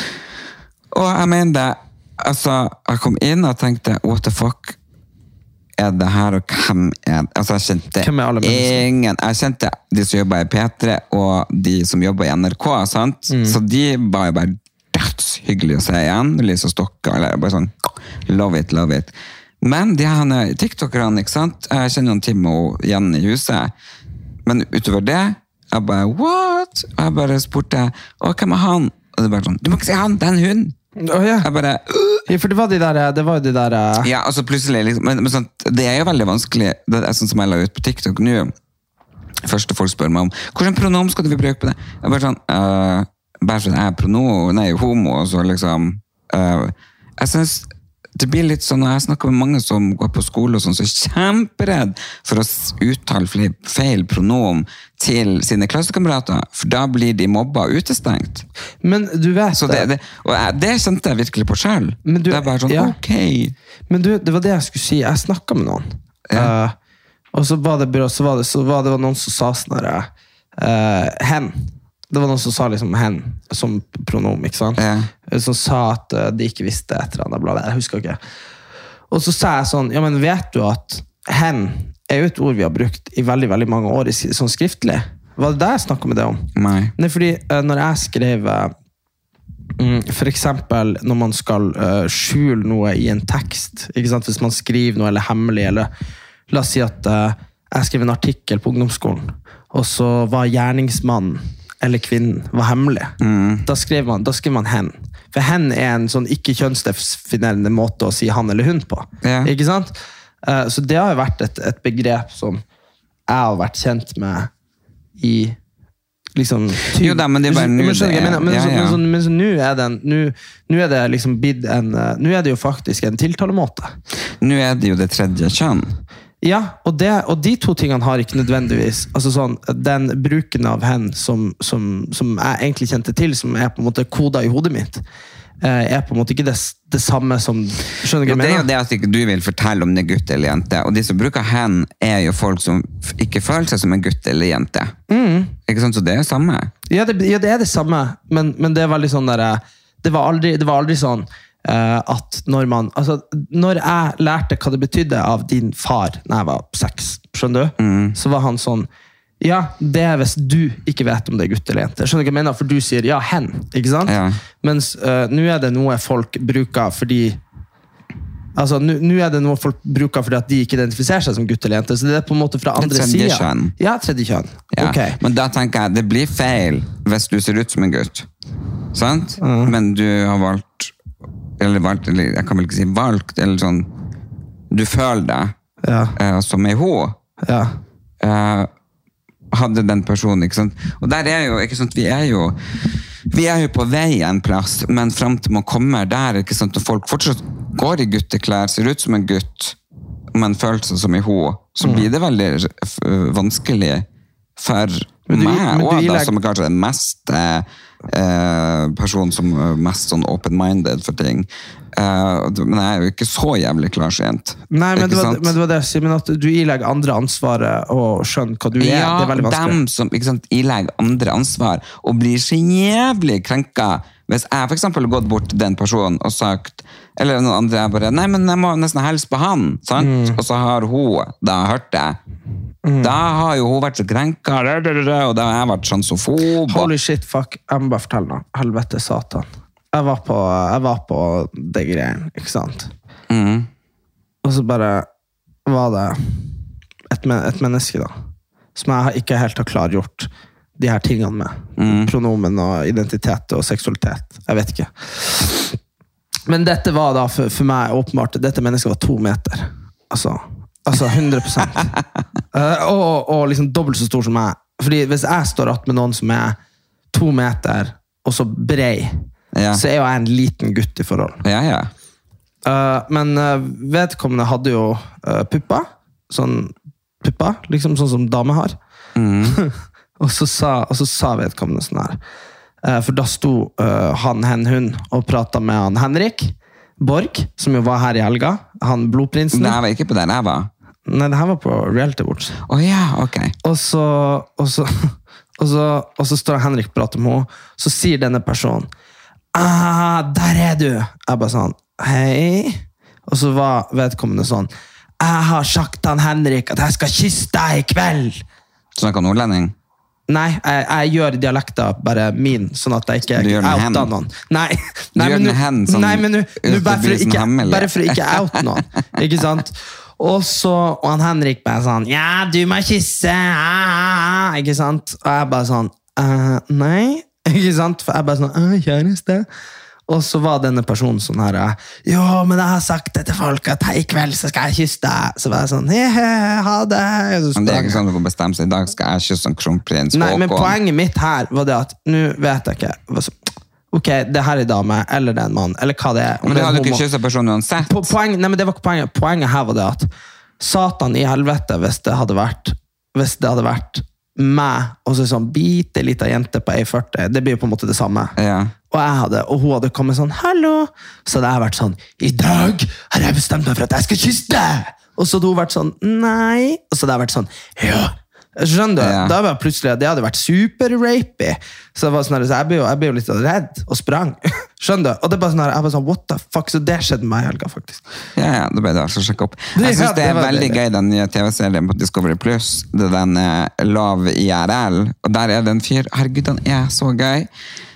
Og jeg mener det, altså, jeg kom inn og tenkte, what the fuck er det her, og hvem er det? Altså, jeg kjente hvem er alle mennesker? Ingen, jeg kjente de som jobber i P tre, og de som jobber i N R K, sant? Mm. Så de var jo bare dødshyggelig å se igjen, Lisa Stokka, eller bare sånn, love it, love it. Men de her TikTokerne, ikke sant? Jeg kjenner noen Tim og Jan i huset, men utover det, jeg bare, what? Og jeg bare spurte, å, hvem er han? Og det er bare sånn, du må ikke si han, det er en hund. Oh, ja. Jeg bare uh. ja, for det var de der, det var de der uh... ja, altså plutselig liksom, men, men sånn, det er jo veldig vanskelig det er sånn som jeg la ut på TikTok nå første folk spør meg om hvordan pronom skal vi bruke på det jeg bare sånn uh, bare sånn, jeg er pronom, nei, homo og så liksom uh, jeg synes det blir litt sånn, og jeg snakker med mange som går på skole og sånn, så er kjemperedd for å uttale feil pronom til sine klassekamerater, for da blir de mobba og utestengt. Men du vet så det, det, og jeg, det kjente jeg virkelig på selv. Men du, det er bare sånn, ja. ok. Men du, det var det jeg skulle si, jeg snakket med noen. Ja. Uh, og så var det, så var det, så var det noen som sa sånn her, uh, hen. Det var noen som sa liksom hen som pronom, ikke sant? Ja. Som sa at uh, de ikke visste et eller annet, bla, bla, jeg husker ikke. Og så sa jeg sånn, ja, men vet du at hen er jo et ord vi har brukt i veldig, veldig mange år i, sånn skriftlig? Var det det jeg snakket med det om? Nei. Nei, fordi uh, når jeg skrev uh, for eksempel når man skal uh, skjule noe i en tekst, ikke sant? Hvis man skriver noe eller hemmelig, eller la oss si at uh, jeg skrev en artikkel på ungdomsskolen, og så var gjerningsmannen eller kvinnen var hemmelig. Mm. Da, skrev man, da skrev man hen. For hen er en sånn ikke-kjønnsdefinerende måte å si han eller hun på. Ja. Ikke sant? Uh, så det har jo vært et, et begrep som jeg har vært kjent med i liksom... Tyv. Jo da, men det er bare nå det er. Men, men, ja, ja. så, men så nå er det, nå, nå er det liksom bidd en... Nå er det jo faktisk en tiltalemåte. Nå er det jo det tredje kjønn. Ja, og, det, og de to tingene har ikke nødvendigvis... Altså sånn, den bruken av hen som, som, som jeg egentlig kjente til, som er på en måte koda i hodet mitt, er på en måte ikke det, det samme som... Skjønner du hva jeg mener? Det er jo det at ikke du vil fortelle om det er gutt eller jente, og de som bruker hen er jo folk som ikke føler seg som en gutt eller jente. Mm. Ikke sant? Så det er jo samme. Ja, det, ja, det er det samme, men, men det er veldig sånn der... Det var aldri, det var aldri sånn uh, at når man... Altså, når jeg lærte hva det betydde av din far når jeg var seks, skjønner du? Mm. Så var han sånn... Ja, det er hvis du ikke vet om det er gutt eller jente. Skjønner du hva jeg mener? For du sier ja, hen, ikke sant? Ja. Mens uh, nå er det noe folk bruker fordi... Altså, nå er det noe folk bruker fordi at de ikke identifiserer seg som gutt eller jente, så det er på en måte fra andre siden. Tredje kjønn. Ja, tredje kjønn. Ja. Okay. Men da tenker jeg, det blir feil hvis du ser ut som en gutt. Sant? Mm. Men du har valgt, eller valgt, eller jeg kan vel ikke si valgt, eller sånn, du føler deg ja. uh, som ei ho. Ja. Uh, hadde den personen, ikke sant? Og der er jo, ikke sant, vi er jo vi er jo på vei en plass, men frem til man kommer der, ikke sant, og folk fortsatt går i gutteklær, ser ut som en gutt, men føler seg som en ho, så blir det veldig vanskelig for du, meg, og da som er kanskje den mest eh, person som er mest sånn open-minded for ting. Uh, men jeg er jo ikke så jævlig klarsynt. Nei, men det, var, men det var det, Simen, at du ilegger andre ansvaret og skjønner hva du er. Ja, det er veldig vanskelig. Dem som ikke sant, ilegger andre ansvar og blir så jævlig krenka. Hvis jeg for eksempel har gått bort til den personen og sagt, eller noen andre er bare, nei, men jeg må nesten hilse på han, sant? Mm. Og så har hun da hørt det. Mm. Da har jo hun vært så krenka, og da har jeg vært transofob. Holy shit, fuck. Jeg må bare fortelle noe. Helvete, satan. Jeg var på, jeg var på det greien, ikke sant? Mm. Og så bare var det et, men, et menneske da, som jeg ikke helt har klargjort de her tingene med. Mm. Pronomen og identitet og seksualitet. Jeg vet ikke. Men dette var da for, for meg åpenbart, dette mennesket var to meter. Altså, altså hundre prosent. uh, og, og liksom dobbelt så stor som meg. Fordi hvis jeg står rett med noen som er to meter, og så brei, ja. Så er jo jeg en liten gutt i forhold. Ja, ja. Uh, men uh, vedkommende hadde jo uh, puppa. Sånn puppa, liksom sånn som dame har. Mm. og, så sa, og så sa vedkommende sånn her. Uh, for da sto uh, han, hen, hun og pratet med han Henrik Borg, som jo var her i helga. Han blodprinsen. Nei, jeg var ikke på den jeg var. Nei, det her var på Reality Awards. Åh oh, ja, ok. Og så, og så, og så, og så står Henrik og prater med henne, så sier denne personen ah, der er du. Jeg bare sånn, hei. Og så var vedkommende sånn, jeg har sagt han Henrik at jeg skal kysse deg i kveld. Snakker nordlending? Nei, jeg, jeg gjør dialekter bare min, sånn at jeg ikke outer noen. Nei, nei, du gjør den hen sånn, nei, men nu, nu bare, for ikke, bare for ikke out noen. Ikke sant? Og så, og han Henrik bare sånn, ja, du må kysse, ah, ikke sant? Og jeg bare sånn, uh, nei, ikke sant? For jeg bare sånn, ah, kjæreste. Og så var denne personen sånn her, jo, men jeg har sagt det til folk at i kveld så skal jeg kysse deg. Så var jeg sånn, he, ha det. Men det er ikke sånn at du får bestemme seg, i dag skal jeg kysse en kronprins. Nei, men poenget mitt her var det at, nå vet jeg ikke, ok, det her er dame, eller det er en mann, eller hva det er. Men det hadde du ikke kysset personen uansett. Po poeng, nei, men det var ikke poenget. Poenget her var det at, satan i helvete, hvis det hadde vært, hvis det hadde vært meg, og så sånn bitte liten jente på en førti, det blir jo på en måte det samme. Ja. Og jeg hadde, og hun hadde kommet sånn, hallo, så hadde jeg vært sånn, i dag har jeg bestemt meg for at jeg skal kysse deg, og så hadde hun vært sånn, nei, og så hadde jeg vært sånn, ja, skjønner du, ja. Da var plutselig, det hadde vært super-rapey, så det var sånn, så jeg ble jo, jeg ble jo litt redd, og sprang, skjønner du, og det er bare sånn, jeg var sånn, what the fuck, så det skjedde med meg i helga, faktisk. Ja, ja, det ble det altså å sjekke opp. Jeg synes det er veldig gøy, den nye tv-serien på Discovery Plus, det er den uh, Love I R L, og der er det en fyr, herregud, den er så gøy.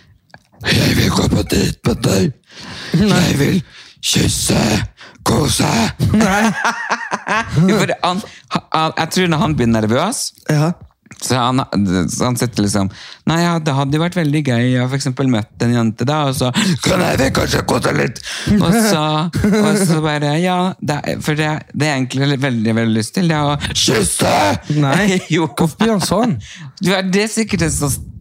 Jeg vil gå på dit med deg. Jeg vil kysse, kose. Nei. For han, han, jeg tror når han blir nervøs, ja. så, han, så han sitter liksom, nei ja, det hadde jo vært veldig gøy, jeg har for eksempel møtt en jente da, og så, kan jeg vil kanskje kose litt? Og så, og så bare, ja, det, for det, det er egentlig veldig, veldig lyst til det å kysse. Nei, jo. Hvorfor blir han sånn? Du, det er sikkert en sånn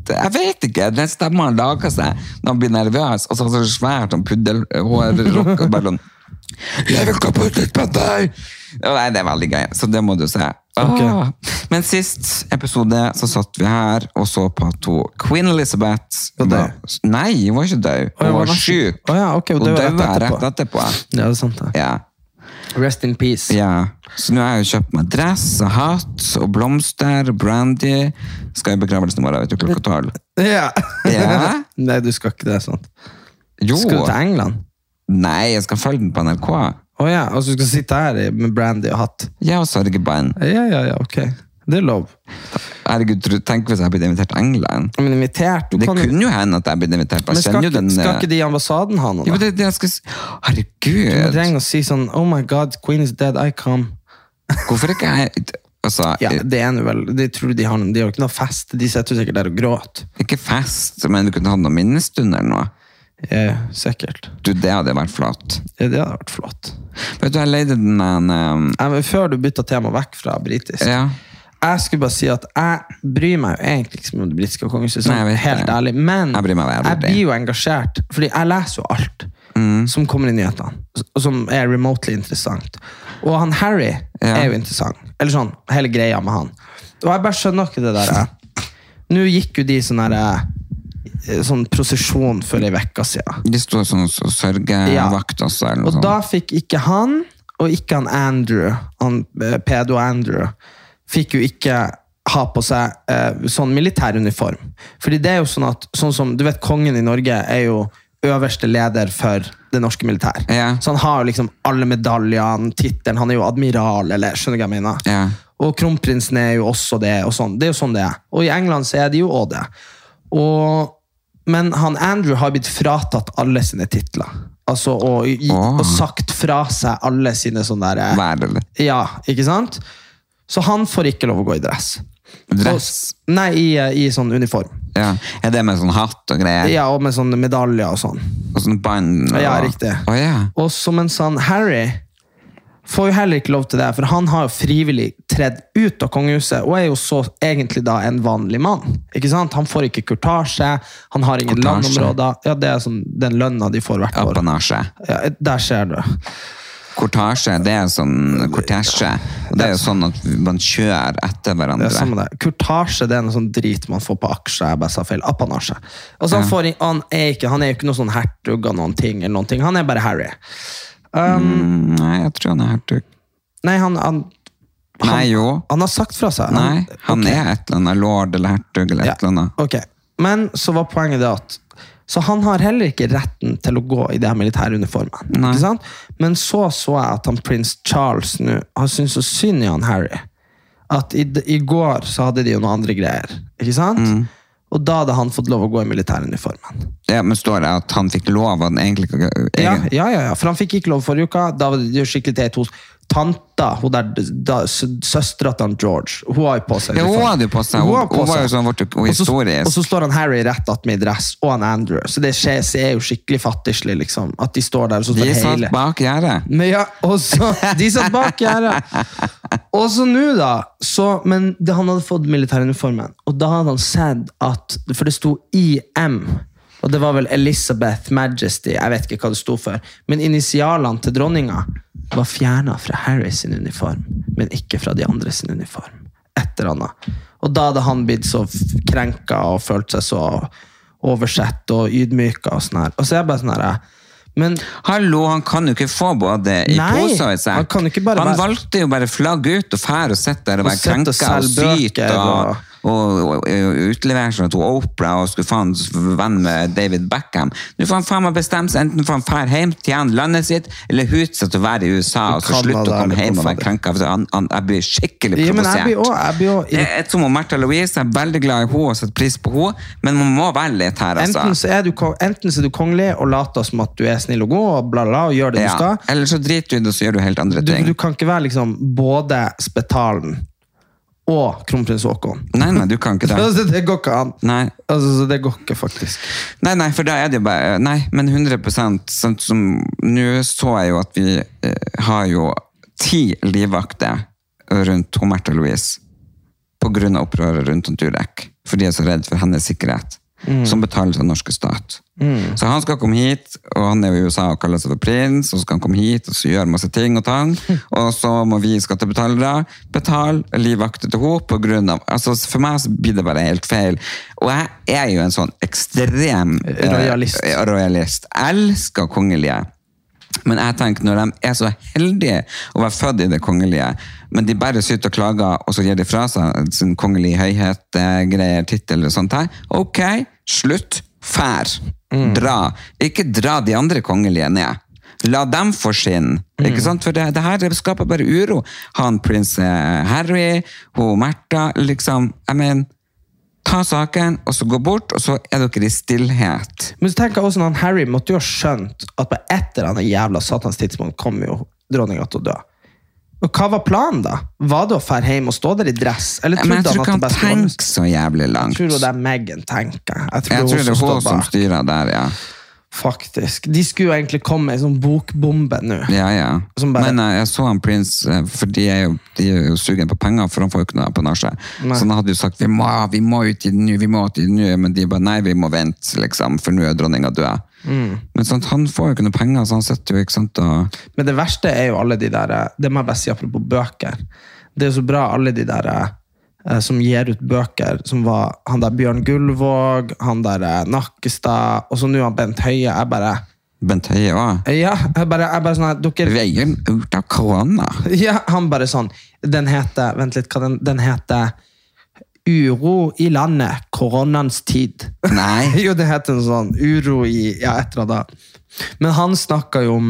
jeg vet ikke, den stemmer han lager seg når han blir nervøs, og så har han så svært sånn puddelhår-rock, og bare sånn, jeg vil ikke ha puttet på deg! Nei, det er veldig gøy, så det må du se. Okay. Ah. Men sist episode så satt vi her og så på at hun, Queen Elizabeth var, nei, hun var ikke død, hun var, var syk oh, ja, okay, og døde rett etterpå. rett etterpå Ja, det er sant det ja. Rest in peace ja. Så nå har jeg jo kjøpt meg dress og hatt og blomster og brandy. Skal jeg begravelsen i morgen, vet du, klokka tolv ja. ja. Nei, du skal ikke det, sant jo. Skal du til England? Nei, jeg skal følge den på N R K. Å oh, ja, altså du skal sitte her med brandy og hatt? Ja, og sørgebånd. Ja, ja, ja, ok. Det er lov. Herregud, tenk hvis jeg blir invitert til England. Men invitert? Det kan... kunne jo hende at jeg blir invitert. Men skal, den... skal ikke de i ambassaden ha noe? Jo, det, det jeg skal... Herregud. Du må trenge å si sånn, oh my god, Queen is dead, I come. Hvorfor ikke jeg... Altså, ja, det er jo vel, det tror de har, de har ikke noe fest, de setter sikkert der og gråt. Ikke fest, men du kunne ha noen minnestunder eller noe. Ja, sikkert. Du, det hadde vært flott. Ja, det hadde vært flott. Vet du, jeg leide den en... Um... Ja, men før du byttet tema vekk fra britisk. Ja. Jeg skulle bare si at jeg bryr meg jo egentlig ikke om det britiske kongehuset, sånn, helt det. Ærlig, men jeg, meg, jeg, jeg blir jo engasjert, fordi jeg leser jo alt mm. som kommer i nyhetene, som er remotely interessant. Og han Harry ja. Er jo interessant. Eller sånn, hele greia med han. Og jeg bare skjønner ikke det der. Nå gikk jo de sånn her... sånn prosesjon for en vekka siden. De stod sånn så sørgevakt ja. Også, eller og sånn. Da fikk ikke han, og ikke han Andrew, han pedo Andrew, fikk jo ikke ha på seg eh, sånn militæruniform. Fordi det er jo sånn at, sånn som, du vet, kongen i Norge er jo øverste leder for det norske militær. Ja. Så han har jo liksom alle medaljene, titelen, han er jo admiral, eller skjønner du hva jeg mener? Ja. Og kronprinsen er jo også det, og sånn. Det er jo sånn det er. Og i England så er de jo også det. Og men han Andrew har blitt fratatt alle sine titler. Altså, og, oh. og sagt fra seg alle sine sånne der... Værlig. Ja, ikke sant? Så han får ikke lov å gå i dress. Dress? Så, nei, i, i sånn uniform. Ja, er det med sånn hatt og greier? Ja, og med sånne medaljer og sånn. Og sånn band? Og... Ja, riktig. Oh, ja. Og så mens han Harry får jo heller ikke lov til det, for han har jo frivillig tredd ut av kongehuset, og er jo så egentlig da en vanlig mann. Ikke sant? Han får ikke kurtasje, han har ingen kurtasje. Landområder. Ja, det er sånn, den lønna de får hvert år. Apanasje. Ja, der ser du. Kurtasje, det er sånn kurtasje. Og det er jo sånn at man kjører etter hverandre. Det er samme det. Kurtasje, det er noe sånn drit man får på aksjer, jeg bare sa feil. Apanasje. Altså, han, får, han, er ikke, han er jo ikke noe sånn hertug av noen ting, eller noen ting. Han er bare Harry. Um, mm, nei, jeg tror han er hertug. Nei, han, han, han, nei, jo. han har sagt fra seg. Nei, han okay. er et eller annet lord eller hertug eller ja, et eller annet. Ok, men så var poenget det at så han har heller ikke retten til å gå i det her militæruniformen. Ikke sant? Men så så jeg at han prins Charles nu har syntes så synd i han Harry. At i, i går så hadde de jo noen andre greier. Ikke sant? Mm. Og da hadde han fått lov å gå i militæruniformen. Ja, men står det at han fikk lov av den egentlig? Ja, ja, ja, for han fikk ikke lov forrige uka. Da var det jo skikkelig teit hos tanta, hun der, da, søstra til han George. Hun har jo på seg. Ja, hun hadde jo på seg. Hun, hun, hun var jo sånn vårt historisk. Og så står han Harry rett at med dress, og han Andrew. Så det skjer, er jo skikkelig fattigslig, liksom. At de står der, og så står de hele. satt bak gjerdet. Men ja, og så, de satt bak gjerdet. Og så nå da, så, men det, han hadde fått militæruniformen, og da hadde han sett at, for det sto I M, og det var vel Elizabeth Majesty, jeg vet ikke hva det stod for, men initialene til dronninga var fjernet fra Harry sin uniform, men ikke fra de andre sin uniform. Etter annet. Og da hadde han blitt så krenket og følt seg så oversett og ydmyket og sånn her. Og så er jeg bare sånn her, men... Hallo, han kan jo ikke få både i pose og i sekk. Han, kan ikke bare han være... valgte jo bare flagg ut og fær og sette der og være krenket og, og syt og... og... og, og, og utlevere seg til Oprah og skulle faen venn med David Beckham. Nå får han faen meg bestemme seg, enten får han fær hjem til han landet sitt, eller hut seg til å være i U S A, og så slutte å komme hjem og være krenket. Han, han, jeg blir skikkelig provosert. Ja, men jeg blir også, jeg blir også... Det er som om Märtha Louise er veldig glad i henne og setter pris på henne, men man må være litt her, altså. Enten så er du, enten så er du kongelig og later som at du er snill og god, og bla bla, og gjør det ja. Du skal. Eller så driter du i det, og så gjør du helt andre ting. Du, du kan ikke være liksom både spetalen og kronprins Håkon. Nei, nei, du kan ikke det. Altså, det går ikke an. Nei. Altså, det går ikke faktisk. Nei, nei, for da er det jo bare, nei, men hundre prosent, sånn som, nå så jeg jo at vi eh, har jo ti livvakter rundt Märtha Louise på grunn av opprøret rundt om Durek, for de er så redd for hennes sikkerhet, mm. som betales av norske stat. Mm. Så han skal komme hit, og han er jo i U S A og kaller seg for prins, og så skal han komme hit og så gjøre masse ting og tang, og så må vi skattebetalere betale livvakter til henne på grunn av, altså for meg så blir det bare helt feil. Og jeg er jo en sånn ekstrem royalist. Eh, royalist. Elsker kongelige. Men jeg tenker, når de er så heldige å være født i det kongelige, men de bare syter og klager, og så gir de fra seg sin kongelige høyhet, greier, titel og sånt her, ok, slutt, fær, mm. dra. Ikke dra de andre kongelige ned. La dem få skinn, mm. ikke sant? For det, det her skaper bare uro. Han prins Harry, hun Märtha, liksom, jeg mener, ta saken, og så gå bort, og så er dere i stillhet. Men så tenker jeg også, han Harry måtte jo ha skjønt at på et eller annet jævla satans tidspunkt kom jo dronninga til å dø. Og hva var planen da? Var det å fære hjem og stå der i dress? Eller trodde Men jeg tror ikke han han tenker så jævlig langt. Jeg tror det er Meghan tenker. Jeg tror, jeg tror det er hun som styrer der, ja. Faktisk. De skulle jo egentlig komme i sånn bokbombe nå. Ja, ja. Bare... Men jeg så han prins, for de er jo, de er jo sugen på penger, for han får jo ikke noe på nasje. Så han hadde jo sagt, vi må, vi må ut i det nå, vi må ut i det nå, men de bare, nei, vi må vente, liksom, for nå er dronninga død. Mm. Men sånn, han får jo ikke noe penger, så han sitter jo, ikke sant, og... Men det verste er jo alle de der, det må jeg bare si apropos bøker, det er jo så bra alle de der som gir ut bøker, som var han der Bjørn Gullvåg, han der Nakkestad, og så nå han Bent Høie, jeg bare... Bent Høie, hva? Ja, jeg bare, jeg bare sånn her, dere... Veien ut av korona. Ja, han bare sånn, den heter, vent litt, hva den, den heter Uro i landet, koronans tid. Nei. Jo, det heter en sånn, uro i, ja, etter da. Men han snakket jo om,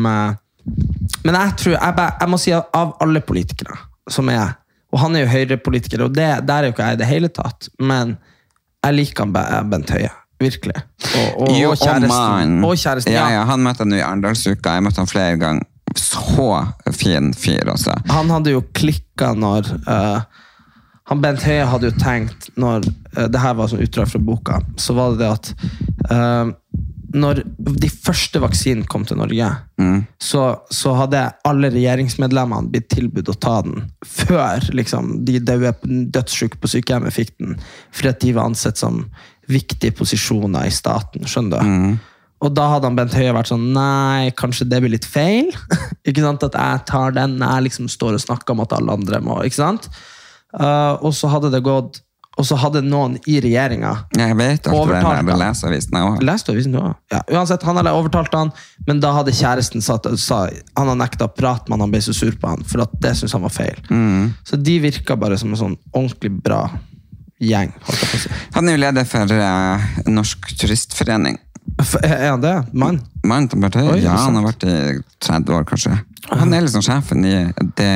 men jeg tror, jeg, bare, jeg må si av alle politikere som er, og han er jo høyrepolitiker, og det, der er jo ikke jeg i det hele tatt, men jeg liker han Bent Høie, virkelig. Og, og, jo, og kjæresten. Oh og kjæresten, ja. Ja, ja. Han møtte han jo i Arendalsuka, jeg møtte han flere ganger. Så fin fyr, altså. Han hadde jo klikket når... Uh, han Bent Høie hadde jo tenkt, når uh, det her var sånn utdrag fra boka, så var det det at... Uh, når de første vaksinen kom til Norge, mm. så, så hadde alle regjeringsmedlemmene blitt tilbudt å ta den før liksom, de døde dødssyke på sykehjemmet fikk den, fordi at de var ansett som viktige posisjoner i staten, skjønner du? Mm. Og da hadde han Bent Høie vært sånn, nei, kanskje det blir litt feil? Ikke sant? At jeg tar den, jeg liksom står og snakker om at alle andre må, ikke sant? Uh, og så hadde det gått Og så hadde noen i regjeringen Jeg vet at det er det leser avisen også. Leste avisen også? Ja, uansett, han hadde overtalt han, men da hadde kjæresten satt, sa, han hadde nektet å prate med han, han ble så sur på han, for at det synes han var feil. Mm. Så de virker bare som en sånn ordentlig bra gjeng, holdt jeg på å si. Han er jo leder for uh, Norsk Turistforening. For, er han det? Mann? Mann, ja, han har vært i tretti år, kanskje. Han er liksom sjefen i det...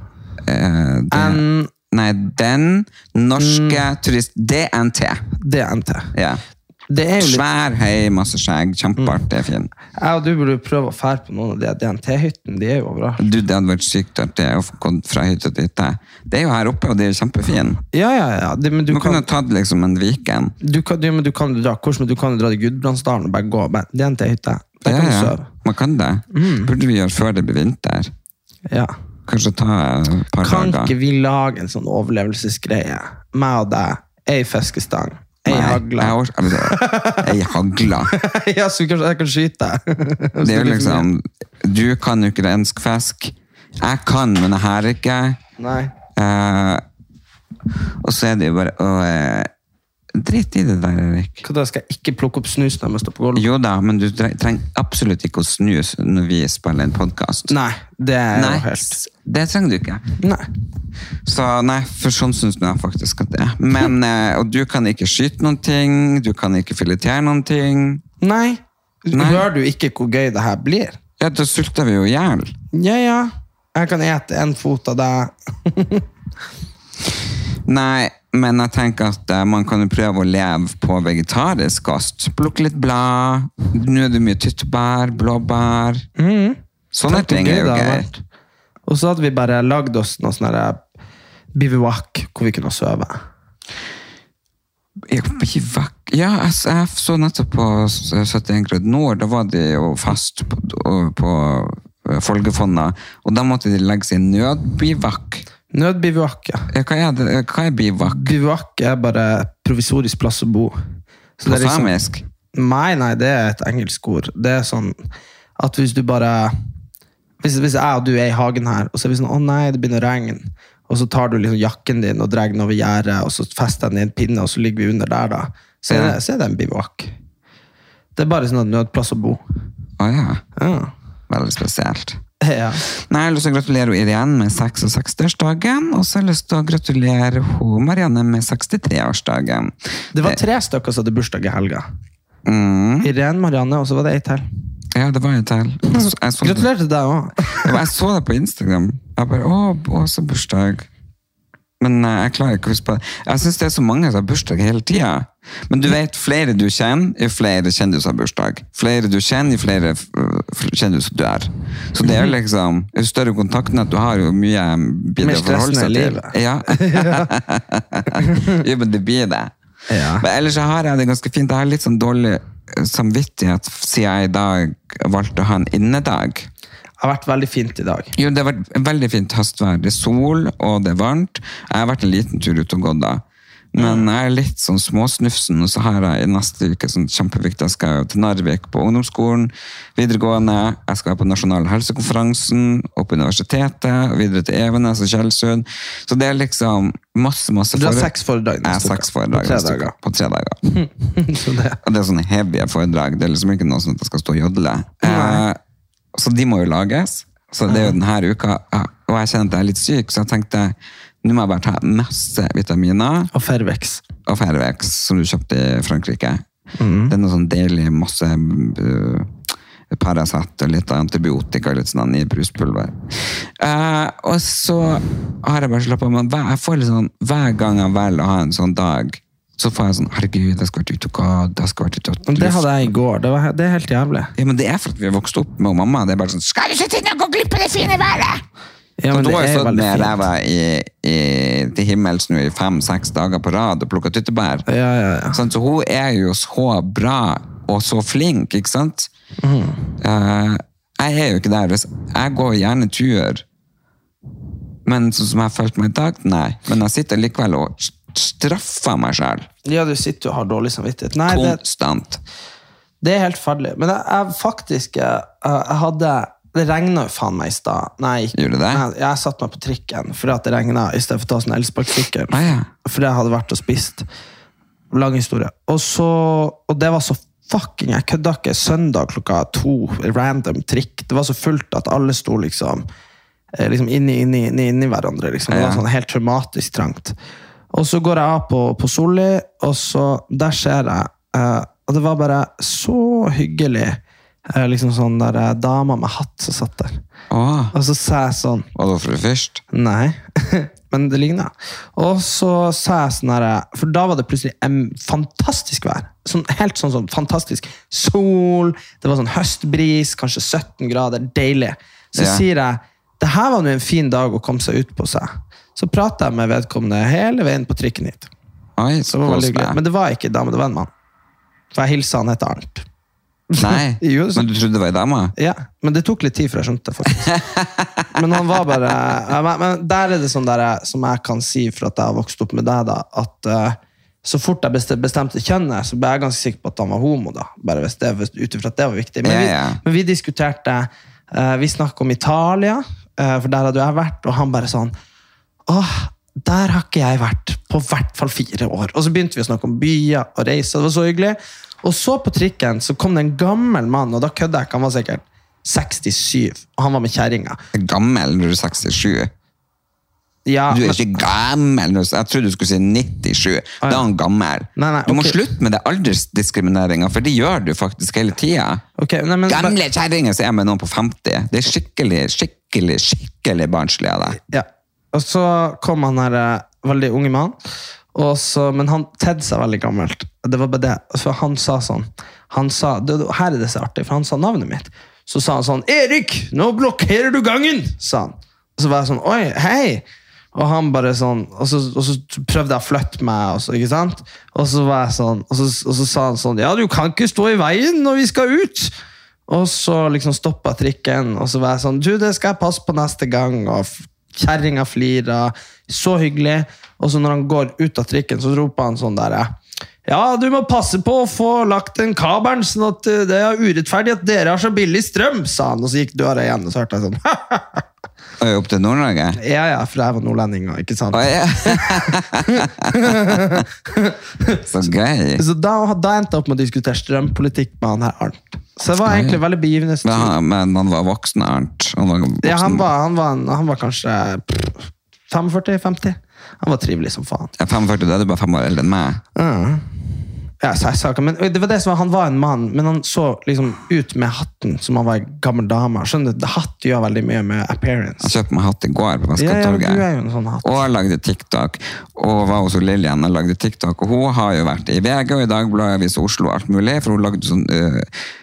Uh, det en Nei, den norske mm. turist... D N T. D N T. Ja. Det er jo litt... Svær, høy, masse skjegg, kjempart, mm. det er fin. Jeg og du burde prøve å fære på noen av de D N T-hytten, de er jo bra. Du, det hadde vært sykt at det å få gått fra hytte til hytte. Det er jo her oppe, og det er kjempefin. Ja, ja, ja. Det, men du man kan jo ta det liksom en weekend. Du kan, du, men du kan dra, hvordan, du kan dra til Gudbrandsdalen og bare gå, men D N T-hytte, der ja, kan du ja. søve. Man kan det. Mm. Burde vi gjøre før det blir vinter? Ja. Kanskje ta et par kan dager. Kan ikke vi lage en sånn overlevelsesgreie? Meg og deg, ei fiskestang, ei hagla. Ei hagla. Ja, så kanskje jeg kan skyte. Det er jo liksom, du kan jo ikke rensk fisk. Jeg kan, men jeg har ikke. Nei. Uh, og så er det jo bare... Og, uh, Dritt i det der, Erik. Hva da, skal jeg ikke plukke opp snus når jeg står på gulvet? Jo da, men du trenger absolutt ikke å snus når vi spiller en podcast. Nei, det er nei, jo helt... Det trenger du ikke. Nei. Så nei, for sånn synes jeg faktisk at det er. Men, og du kan ikke skyte noen ting, du kan ikke filetere noen ting. Nei. nei. Hører du ikke hvor gøy det her blir? Ja, da sulter vi jo ihjel. Ja, ja. Jeg kan ete en fot av deg. Nei, men jeg tenker at uh, man kan jo prøve å leve på vegetarisk kost. Plukke litt blad, nå er det mye tyttebær, blåbær. Mm. Sånne Takk ting er jo gøy. Og så hadde vi bare lagd oss noe sånn bivouac, hvor vi kunne sove. Bivouac? Ja, jeg så nettopp på syttien grader nord, da var de jo fast på, på Folgefonda, og da måtte de legge seg i nødbivouac. Nødbivouak, ja. Hva er, det? Hva er bivouak? Bivouak er bare provisorisk plass å bo. Så på liksom, samisk? Nei, nei, det er et engelsk ord. Det er sånn at hvis du bare... Hvis, hvis jeg og du er i hagen her, og så er vi sånn, å nei, det begynner å regne, og så tar du liksom jakken din og drar den over gjerdet, og så fester den i en pinne, og så ligger vi under der da. Så, ja. er, det, så er det en bivouak. Det er bare sånn at nødplass å bo. Åja, ja. Veldig spesielt. Ja. Nei, jeg har lyst til å gratulere Irene med seksogseksti-årsdagen, og så har jeg lyst til å gratulere hun Marianne med sekstitre-årsdagen. Det var tre stykker som hadde bursdag i helga. Mm. Irene, Marianne, og så var det ei til. Ja, det var en til. Gratulerer til deg også. Jeg så det på Instagram. Jeg bare, å, å så bursdag. Men jeg klarer ikke å huske på det. Jeg synes det er så mange som har bursdag hele tiden. Men du vet, flere du kjenner, jo flere kjenner du som har bursdag. Flere du kjenner, jo flere kjenner du som du er. Så det er liksom, jo større kontaktnett du har, jo mye blir det å forholde seg til. Ja. Jo, men det blir det. Ja. Men ellers har jeg det ganske fint. Jeg har litt sånn dårlig samvittighet siden jeg i dag valgte å ha en innedag. Det har vært veldig fint i dag. Jo, det har vært veldig fint høstvær. Det er sol, og det er varmt. Jeg har vært en liten tur ut og gått da. Men jeg er litt sånn småsnufsen, og så har jeg i neste uke sånn kjempeviktig. Jeg skal til Narvik på ungdomsskolen, videregående. Jeg skal på nasjonal helsekonferansen, opp på universitetet, og videre til Evenes og Kjelsund. Så det er liksom masse, masse foredrag. Du har seks foredrag neste uke? Jeg har seks foredrag på tre dager. På tre dager. Så det. Og det er sånne heavy foredrag. Det er liksom ikke noe sånn at jeg skal stå og jodle. Eh, så de må jo lages. Så det er jo denne uka. Og jeg kjenner at jeg er litt syk, så jeg tenkte... Nå må jeg bare ta masse vitaminer. Og Fairvex. Og Fairvex, som du kjøpte i Frankrike. Mm. Det er noe sånn deilig, masse uh, Paracet og litt antibiotika og litt sånn i bruspulver. Uh, og så har jeg bare slappet av, men jeg får litt sånn, hver gang jeg velger å ha en sånn dag, så får jeg sånn, herregud, jeg skal være ute og gå, jeg skal være ute og luft. Det hadde jeg i går, det, var, det er helt jævlig. Ja, men det er for at vi har vokst opp med mamma, det er bare sånn, skal du ikke inn og gå glipp av det fine været? Ja, men så det er veldig fint. Jeg var i, i, til himmels nå i fem-seks dager på rad og plukket tyttebær. Ja, ja, ja. Sånn, så hun er jo så bra og så flink, ikke sant? Mm. Uh, jeg er jo ikke der. Jeg går gjerne tur. Men sånn som jeg har følt meg i dag, nei. Men jeg sitter likevel og straffer meg selv. Ja, du sitter og har dårlig samvittighet. Nei, Konstant. Det, det er helt ferdig. Men jeg, jeg faktisk, jeg, jeg hadde... Det regnet jo faen meg i stad. Nei, Gjorde det? Jeg, jeg satt meg på trikken fordi at det regnet i stedet for å ta sånn elsparktrikken. Ah, ja. Fordi jeg hadde vært og spist. Lang historie. Og så, og det var så fucking, jeg kødda ikke, søndag klokka to, random trikk. Det var så fullt at alle sto liksom, liksom inni, inni, inni, inni hverandre. Liksom. Det var sånn helt traumatisk trangt. Og så går jeg av på, på Solli, og så, der ser jeg, og det var bare så hyggelig, liksom sånn der dama med hatt som satt der. Åh. Og så sa jeg sånn... Var det for det først? Nei, men det lignet. Og så sa jeg sånn der... For da var det plutselig en fantastisk vær. Sånn, helt sånn, sånn fantastisk sol, det var sånn høstbris, kanskje sytten grader, deilig. Så ja. Sier jeg, det her var nå en fin dag å komme seg ut på seg. Så pratet jeg med vedkommende hele veien på trikken hit. Oi, så var det men det var ikke dame, det var en mann. For jeg hilset han etter Arnt. Nei, men du trodde det var en dame? Ja, men det tok litt tid for jeg skjønte faktisk. Men han var bare men der er det sånn der som jeg kan si for at jeg har vokst opp med deg da, at uh, så fort jeg bestemte kjønnet, så ble jeg ganske sikker på at han var homo da, bare hvis det, utifra at det var viktig. Men vi, ja, ja. Men vi diskuterte, uh, vi snakket om Italia, uh, for der hadde jeg vært, og han bare sånn, åh, der har ikke jeg vært på hvert fall fire år. Og så begynte vi å snakke om byer og reise, det var så hyggelig. Og så på trikken så kom det en gammel mann, og da kødde jeg ikke, han var sikkert sekstisju, og han var med kjæringa. Gammel når du er sekstisju? Ja, du er men... ikke gammel, jeg trodde du skulle si nittisju. Da er han gammel. Nei, nei, du må okay. slutte med det aldersdiskrimineringen, for det gjør du faktisk hele tiden. Okay, nei, men... Gamle kjæringer så er med noen på femti. Det er skikkelig, skikkelig, skikkelig barnslig av deg. Ja, og så kom han her, veldig unge mann, og så, men han tedde seg veldig gammelt. Det var bare det. For han sa sånn, han sa, det, her er det så artig, for han sa navnet mitt. Så sa han sånn, Erik, nå blokkerer du gangen, sa han. Og så var jeg sånn, oi, hei. Og han bare sånn, og så, og så prøvde jeg å flytte meg, og så, ikke sant? Og så var jeg sånn, og så, og så sa han sånn, ja, du kan ikke stå i veien når vi skal ut. Og så liksom stoppet trikken, og så var jeg sånn, du, det skal jeg passe på neste gang, og kjerringa flirer, så hyggelig, og så når han går ut av trikken, så roper han sånn der, ja, du må passe på å få lagt den kabelen, sånn at det er urettferdig at dere har så billig strøm, sa han, og så gikk døra igjen, og så hørte jeg sånn, opp til Nord-Norge? Ja, ja, for jeg var nordlending, ikke sant? Oh, ja. Så gøy. Så da, da endte jeg opp med å diskutere strømpolitikk med han her Arnt. Så det var egentlig veldig begivende. Men han, men han var voksen, Arnt? Han var voksen. Ja, han var, han var, han var kanskje førtifem til femti. Han var trivelig som faen. Ja, femogførti, da er du bare fem år eldre enn meg. Ja. Ja, så jeg sa ikke, men det var det som var, han var en mann, men han så liksom ut med hatten som han var en gammel dame. Skjønner du, hatt gjør veldig mye med appearance. Han kjøpte meg hatt i går på Vestkantorget. Ja, ja, du er jo en sånn hatt. Og jeg lagde TikTok, og var også Lilian og lagde TikTok, og hun har jo vært i V G og i Dagbladet, Avis Oslo og alt mulig, for hun lagde sånn uh,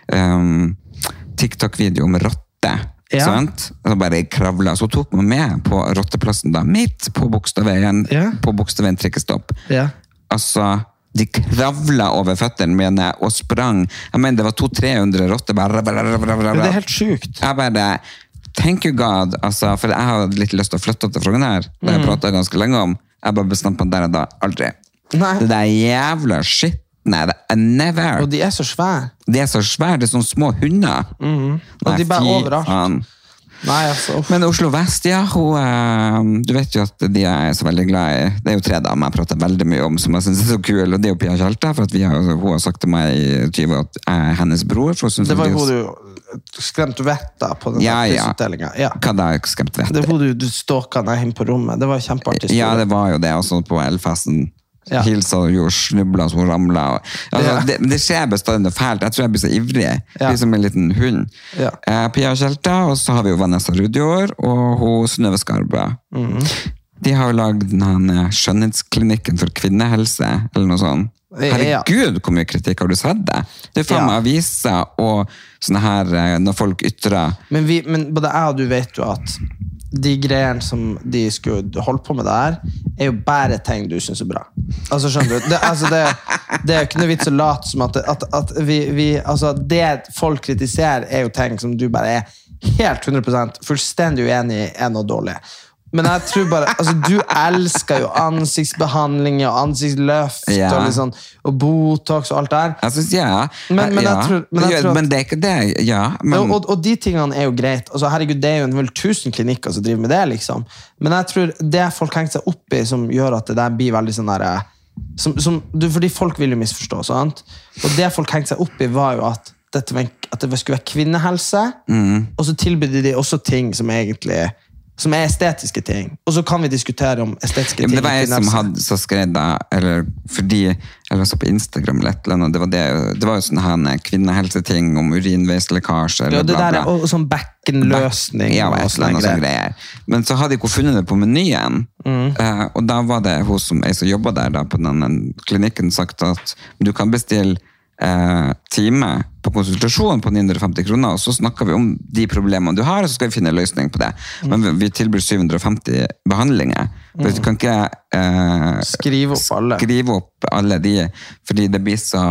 um, TikTok-video om rotte. Ja. Sant? Så bare kravla, så tok man med på rotteplassen da, midt på Bogstadveien, ja. På Bogstadveien trikkestopp. Ja. Altså, de kravla over føttene mine og sprang. Jeg mener, det var to-tre hundre rotter. Bare, bare, bare, bare, bare. Det er helt sykt. Jeg bare, thank you God, altså, for jeg har litt lyst til å flytte opp til Frogner, det har jeg pratet ganske lenge om. Jeg bare bestemte meg der og da, aldri. Nei. Det der jævla shit. Nei, det er never. Og de er så svære. De er så svære, det er sånne små hunder. Mm. Og nei, de bare overalt. Faen. Nei, altså. Men Oslo Vest, ja, hun, du vet jo at de er så veldig glad i, det er jo tre damer jeg prater veldig mye om, som jeg synes er så kul, og det er jo Pia Kjelta, for at vi har, hun har sagt til meg i tyve at jeg er hennes bror. For det var jo hun du skremte vetta på den ja, prisutdelingen. Ja, hva da skremt vetta? Det var hun du, du ståket deg inn på rommet, det var kjempeartig. Ja, det var jo det, også på Elfesten. Ja. Hilsa og jo snubla så hun ramla og, altså, ja. det, det skjer bestandig noe fælt. Jeg tror jeg blir så ivrig, ja. Blir som en liten hund. Ja. eh, Pia Kjelta, og så har vi jo Vanessa Rudjord og hun Synnøve Skarbø. Mm. De har jo lagd denne skjønnhetsklinikken for kvinnehelse eller noe sånt. Herregud, hvor mye kritikk har du sett det? Det er faen meg aviser og sånne her når folk ytrer. Men, vi, men både jeg og du vet jo at de greiene som de skulle holde på med der, er jo bare ting du synes er bra. Altså, skjønner du? Det, altså, det, det er jo ikke noe vits å late som at, at, at vi, vi, altså, det folk kritiserer er jo ting som du bare er helt hundre prosent fullstendig uenig i er noe dårlig. Men jeg tror bare, altså du elsker jo ansiktsbehandling og ansiktsløft ja. Og, liksom, og botox og alt der. Jeg synes, ja. Men, men, ja. jeg tror, men, jeg tror at, men det er ikke det, ja. Men... Og, og, og de tingene er jo greit. Altså, herregud, det er jo en vel tusen klinikker som driver med det, liksom. Men jeg tror det folk henger seg opp i som gjør at det der blir veldig sånn der, som, som, fordi folk vil jo misforstå, sant? Og det folk henger seg opp i var jo at, dette, at det skulle være kvinnehelse, mm. og så tilbydde de også ting som egentlig... som er estetiske ting. Og så kan vi diskutere om estetiske ja, ting. Det var jeg som hadde så skrevet da, eller fordi, eller så på Instagram eller et eller annet, det var, det, det var jo sånne her kvinnehelseting om urinveislekkasje, eller ja, det bla, bla. Der, og sånn bekkenløsning. Ja, og sånne greier. greier. Men så hadde jeg ikke funnet det på menyen, mm. uh, og da var det hun som jeg som jobbet der da, på den klinikken sagt at du kan bestille Eh, time på konsultasjon på ni hundre og femti kroner, og så snakker vi om de problemene du har, og så skal vi finne en løsning på det. Mm. Men vi, vi tilbyr syv hundre og femti behandlinger. Mm. Du kan ikke eh, skrive opp alle. Skrive opp alle de, fordi det blir så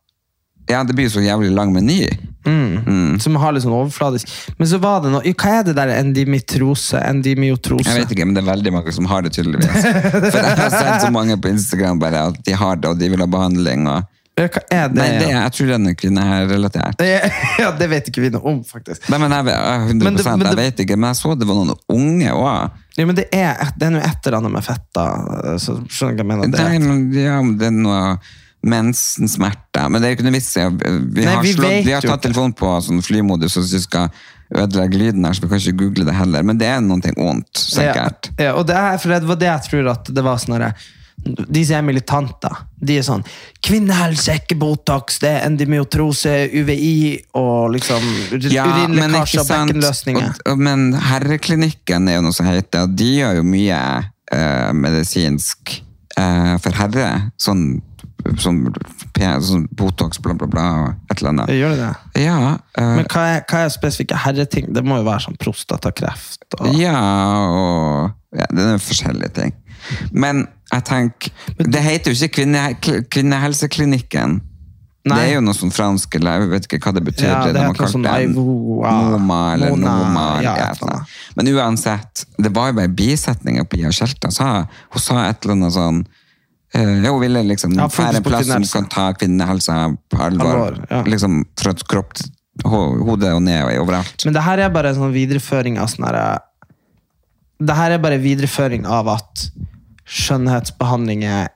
ja, det blir så jævlig lang meny. Mm. Mm. Som har litt sånn overfladisk. Men så var det noe, hva er det der endimitrose, endimiotrose? Jeg vet ikke, men det er veldig mange som har det tydeligvis. For jeg har sett så mange på Instagram bare at de har det, og de vil ha behandling, og hva er det? Nei, det er, jeg tror den er kvinnerelatert. Ja, det vet ikke vi noe om, faktisk. Nei, men jeg, hundre prosent, men det, men det, jeg vet ikke, men jeg så det var noen unge også. Ja, men det er, det er noe et eller annet med fetta, så skjønner jeg hva jeg mener. Det er, Nei, ja, det er noe mensensmerter, men det er jo ikke noe vits. Vi, Nei, har, vi, slått, vi har tatt telefonen på sånn flymodus, så vi skal ødelegge lyden her, så vi kan ikke google det heller, men det er noe ondt, sikkert. Ja, ja, og det, er, for det var det jeg tror at det var sånn her. De som er militanter, de er sånn kvinnehelse, ikke botox, det er endimiotrose, U V I og liksom ja, urinlekkasje og bekkenløsninger. Og, men herreklinikken er jo noe som heter, og de gjør jo mye eh, medisinsk eh, for herre, sånn, sånn, sånn botox, bla bla bla, et eller annet. Gjør det det? Ja. Eh, men hva er, hva er spesifikke herreting? Det må jo være sånn prostatakreft. Og... Ja, og ja, det er forskjellige ting. Men jeg tenker, det heter jo ikke kvinne, kvinnehelseklinikken. Nei. Det er jo noe sånn fransk, eller jeg vet ikke hva det betyr. Ja, det er noe sånn Noma, eller Mona, Noma, ja, ja, men uansett, det var jo bare bisetninger på Pia Tjelta. Hun sa et eller annet sånn, uh, hun ville liksom ja, være en plass som kan ta kvinnehelsa på alvor, alvor ja. Liksom fra kropp, hodet og ned og overalt. Men det her er bare en sånn videreføring av sånn her, det her er bare videreføring av at skjønnhetsbehandlinger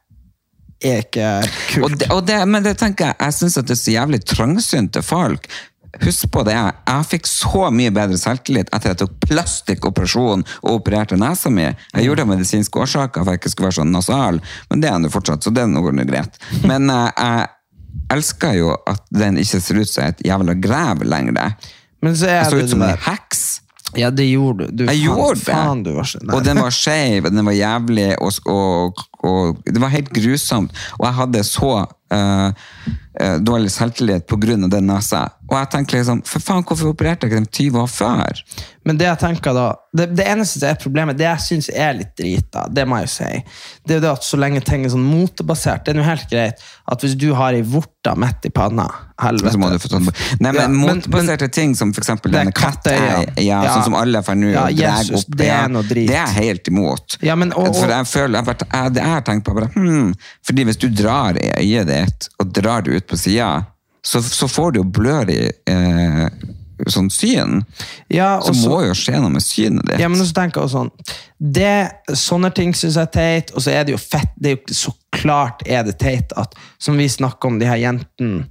er ikke kult. Og det, og det, men det tenker jeg, jeg synes at det er så jævlig trangsynte folk. Husk på det, jeg, jeg fikk så mye bedre selvtillit etter at jeg tok plastikkoperasjon og opererte nesa mi. Jeg gjorde det av medisinske årsaker for jeg ikke skulle være sånn nasal, men det er det fortsatt, så det er noe greit. Men uh, jeg elsker jo at den ikke ser ut som et jævla grev lenger. Men så er jeg så det ut som det en heks. Ja, det gjorde du. du jeg faen, gjorde det. Faen, du var så, og den var skjev, den var jævlig, og, og, og det var helt grusomt. Og jeg hadde så uh, uh, dårlig selvtillit på grunn av den nasa. Og jeg tenkte liksom, for faen, hvorfor opererte jeg ikke de tyve år før? Men det jeg tenker da, det, det eneste som er problemet, det jeg synes er litt drit da, det må jeg jo si, det er jo det at så lenge ting er sånn motebasert, det er jo helt greit at hvis du har i vorta midt i panna, helvete. Så må du få sånn. Nei, men ja, motebaserte men, ting som for eksempel denne kattøya, ja, ja, sånn som alle får nå ja, og drar opp, det er noe drit. Det er helt imot. Ja, men, og, og, for jeg føler, jeg, jeg, det er tenkt på bare, hmm, fordi hvis du drar i øyet ditt, og drar det ut på siden, så, så får du jo blør i eh, sånn syn. Ja, så må jo skje noe med synet ditt. Ja, men så tenker jeg også sånn, det, sånne ting synes jeg er teit, og så er det jo fett, det er jo så klart er det teit at, som vi snakker om de her jentene,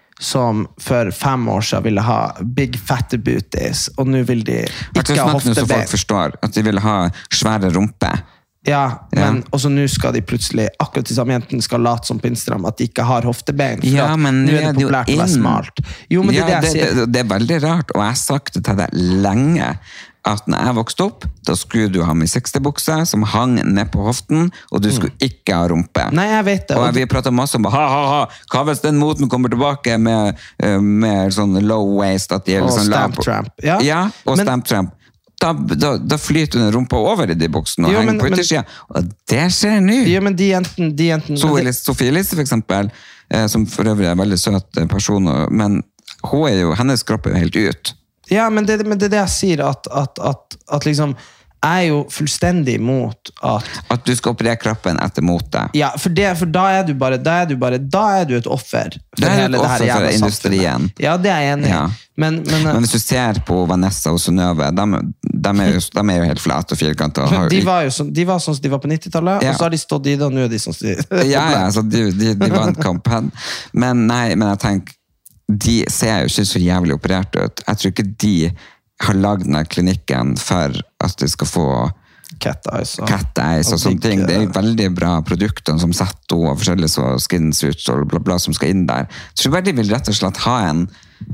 som for fem år siden ville ha big fat booties, og nå vil de ikke ha hoftebein. Så folk forstår at de vil ha svære rumpe. Ja, men ja. også nå skal de plutselig, akkurat de samme jentene skal late som på Instagram, at de ikke har hoftebein, for ja, men nå er det populært å være smalt. Jo, men ja, det, er det, det, det, det er veldig rart, og jeg har sagt det til deg lenge, at når jeg vokste opp, da skulle du ha med sixty-bukse som hang ned på hoften, og du skulle mm. ikke ha rumpe. Nei, jeg vet det. Og, og vi pratet masse om, ha, ha, ha, hva hvis den moten kommer tilbake med, med sånn low waist, at de er liksom og stamp tramp. Ja, ja og men, stamp tramp. Da, da, da flyter hun rumpa over i de buksene og jo, henger men, på yttersiden. Og det skjer nå. Jo, men de jenten... De jenten så det... Sofie Elise, for eksempel, eh, som for øvrig er en veldig søt person, men hun er jo, hennes kropp er jo helt ut. Ja, men det, men det er det jeg sier, at, at, at, at liksom... Jeg er jo fullstendig imot at... At du skal operere kroppen etter mote. Ja, for, det, for da er du bare... Da er du, bare, da er du et offer. Da er du et offer for industrien. Ja, det er jeg enig i. Ja. Men, men, men hvis du ser på Vanessa og Synnøve, de, de, er jo, de er jo helt flate og firkantet. De var jo sånn, de var sånn som de var på nittitallet, ja. Og så har de stått i det, og nå er de sånn som de... ja, ja, så de, de, de var en kampen. Men nei, men jeg tenker, de ser jo ikke så jævlig operert ut. Jeg tror ikke de har lagd denne klinikken for at de skal få cat eyes og, cat eyes og, og sånne ting. Det er jo veldig bra produkter som Zetto og forskjellige så skin suits og bla bla som skal inn der. Så jeg tror de vil rett og slett ha en,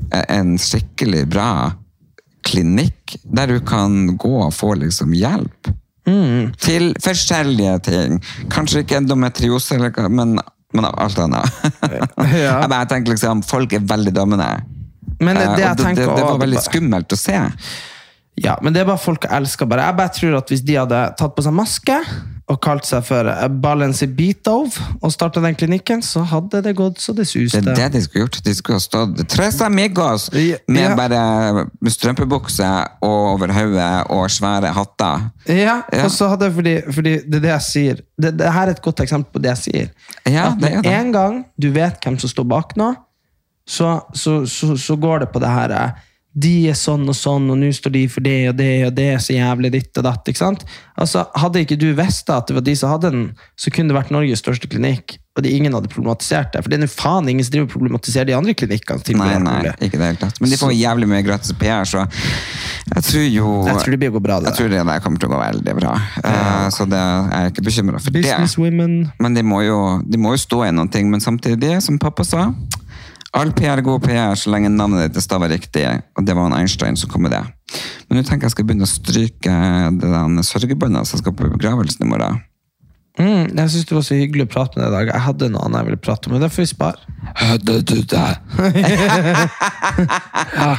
en skikkelig bra klinikk der du kan gå og få liksom hjelp mm. til forskjellige ting. Kanskje ikke endometriose, men, men alt annet. ja. Jeg tenker liksom, folk er veldig dømmende. Men det, det, jeg det, tenker, det, det var veldig skummelt å se. Ja, men det er bare folk jeg elsker bare. Jeg bare tror at hvis de hadde tatt på seg maske og kalt seg for Balance Beatov og startet den klinikken, så hadde det gått så det suste. Det er det de skulle gjort. De skulle ha stått Tres amigos med ja. bare strømpebukse og over hodet og svære hatter. Ja, ja. Og så hadde fordi, fordi det er det jeg sier. Det, det her er et godt eksempel på det jeg sier. Ja, at det er det. En gang du vet hvem som står bak nå, Så, så, så, så går det på det her de er sånn og sånn, og nå står de for det og det, og det er så jævlig ditt og datt, ikke sant? Altså, hadde ikke du visst at det var de som hadde den, så kunne det vært Norges største klinikk, og det ingen hadde problematisert det, for det er jo faen ingen som driver og problematiserer de andre klinikkene. Nei, nei, ikke det helt tatt. Men de får så, jævlig mye gratis P R, så jeg tror jo... Jeg tror det blir å gå bra, det. Jeg tror det der kommer til å gå veldig bra. Ja. Uh, så det er jeg ikke bekymret for Business det. Women. Men de må, jo, de må jo stå i noen ting, men samtidig, som pappa sa, all P R er god P R så lenge navnet ditt staver riktig, og det var en Einstein som kom med det. Men nå tenker jeg skal begynne å stryke det der sørgebåndet som skal på begravelsen i morgen. Mm, jeg synes det var så hyggelig å prate med deg i dag. Jeg hadde noe annet jeg ville prate med, det får vi spare. Hørte du det? ja.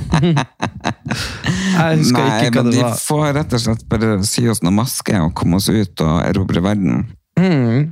Jeg husker Nei, ikke hva det var. De får rett og slett bare si oss noe maske og komme oss ut og erobre verden. Mm.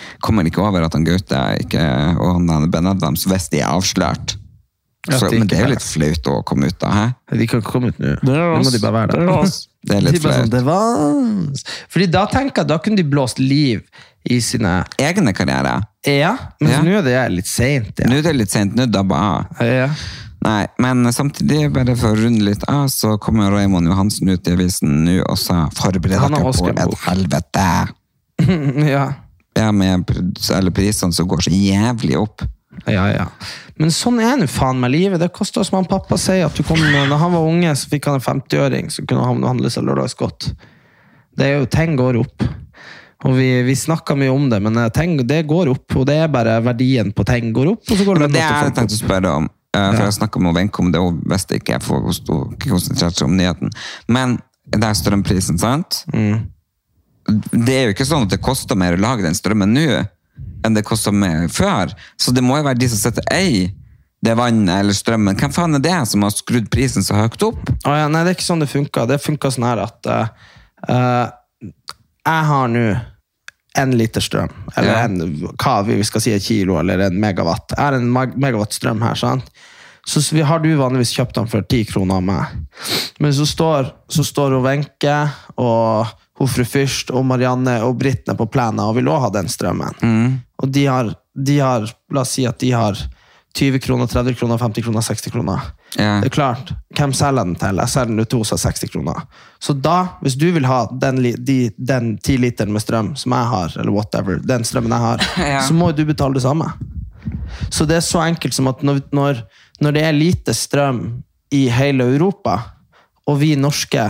kommer ikke over at han Gaute ikke, og han Ben Adams hvis de er avslørt. Så, men det er jo litt flaut å komme ut da, hæ? De kan ikke komme ut nå. Det må de bare være der. Det er litt de flaut. Sånn, det var... Fordi da tenker jeg, da kunne de blåst liv i sine... Egne karriere. Ja, men ja. Nå er det litt sent. Ja. Nå er det litt sent, nå dabba av. Ja. Nei, men samtidig, bare for å runde litt av, så kommer Raymond Johansen ut i avisen nå, og så forbereder dere på et helvete. Ja. Ja, med alle prisene som går så jævlig opp. Ja, ja. Men sånn er det faen med livet. Det koster som han pappa sier, at du kom, når han var unge, så fikk han en femti-øring, så kunne han handle seg lørdagsgodt. Det er jo, ting går opp. Og vi, vi snakker mye om det, men ting, det går opp, og det er bare verdien på ting går opp, og så går det, det er jeg tenkt å spørre om. For ja. Jeg snakket med Wenche om det, og visste ikke jeg får ikke konsentrert seg om nyheten. Men det er strømprisen, sant? Mm. Det er jo ikke sånn at det koster mer å lage den strømmen nå, enn det koster mer før. Så det må jo være de som setter ei det vannet eller strømmen. Hvem faen er det som har skrudd prisen så høyt opp? Oh ja, nei, det er ikke sånn det funker. Det funker sånn her at uh, uh, jeg har nå en liter strøm, eller ja. en, hva vi skal si, et kilo, eller en megawatt. Er en megawatt strøm her, sant? Så har du vanligvis kjøpt den for ti kroner av meg. Men så står, så står hun Wenche, og hun fru Fyrst, og Marianne, og Brittene på plenen, og vil også ha den strømmen. Mm. Og de har, de har, la oss si at de har tjue kroner, tretti kroner, femti kroner, seksti kroner. Ja. Det er klart, hvem selger den til? Jeg selger den til hos seksti kroner. Så da, hvis du vil ha den, de, den ti literen med strøm som jeg har, eller whatever, den strømmen jeg har, ja. Så må du betale det samme. Så det er så enkelt som at når, når, når det er lite strøm i hele Europa, og vi norske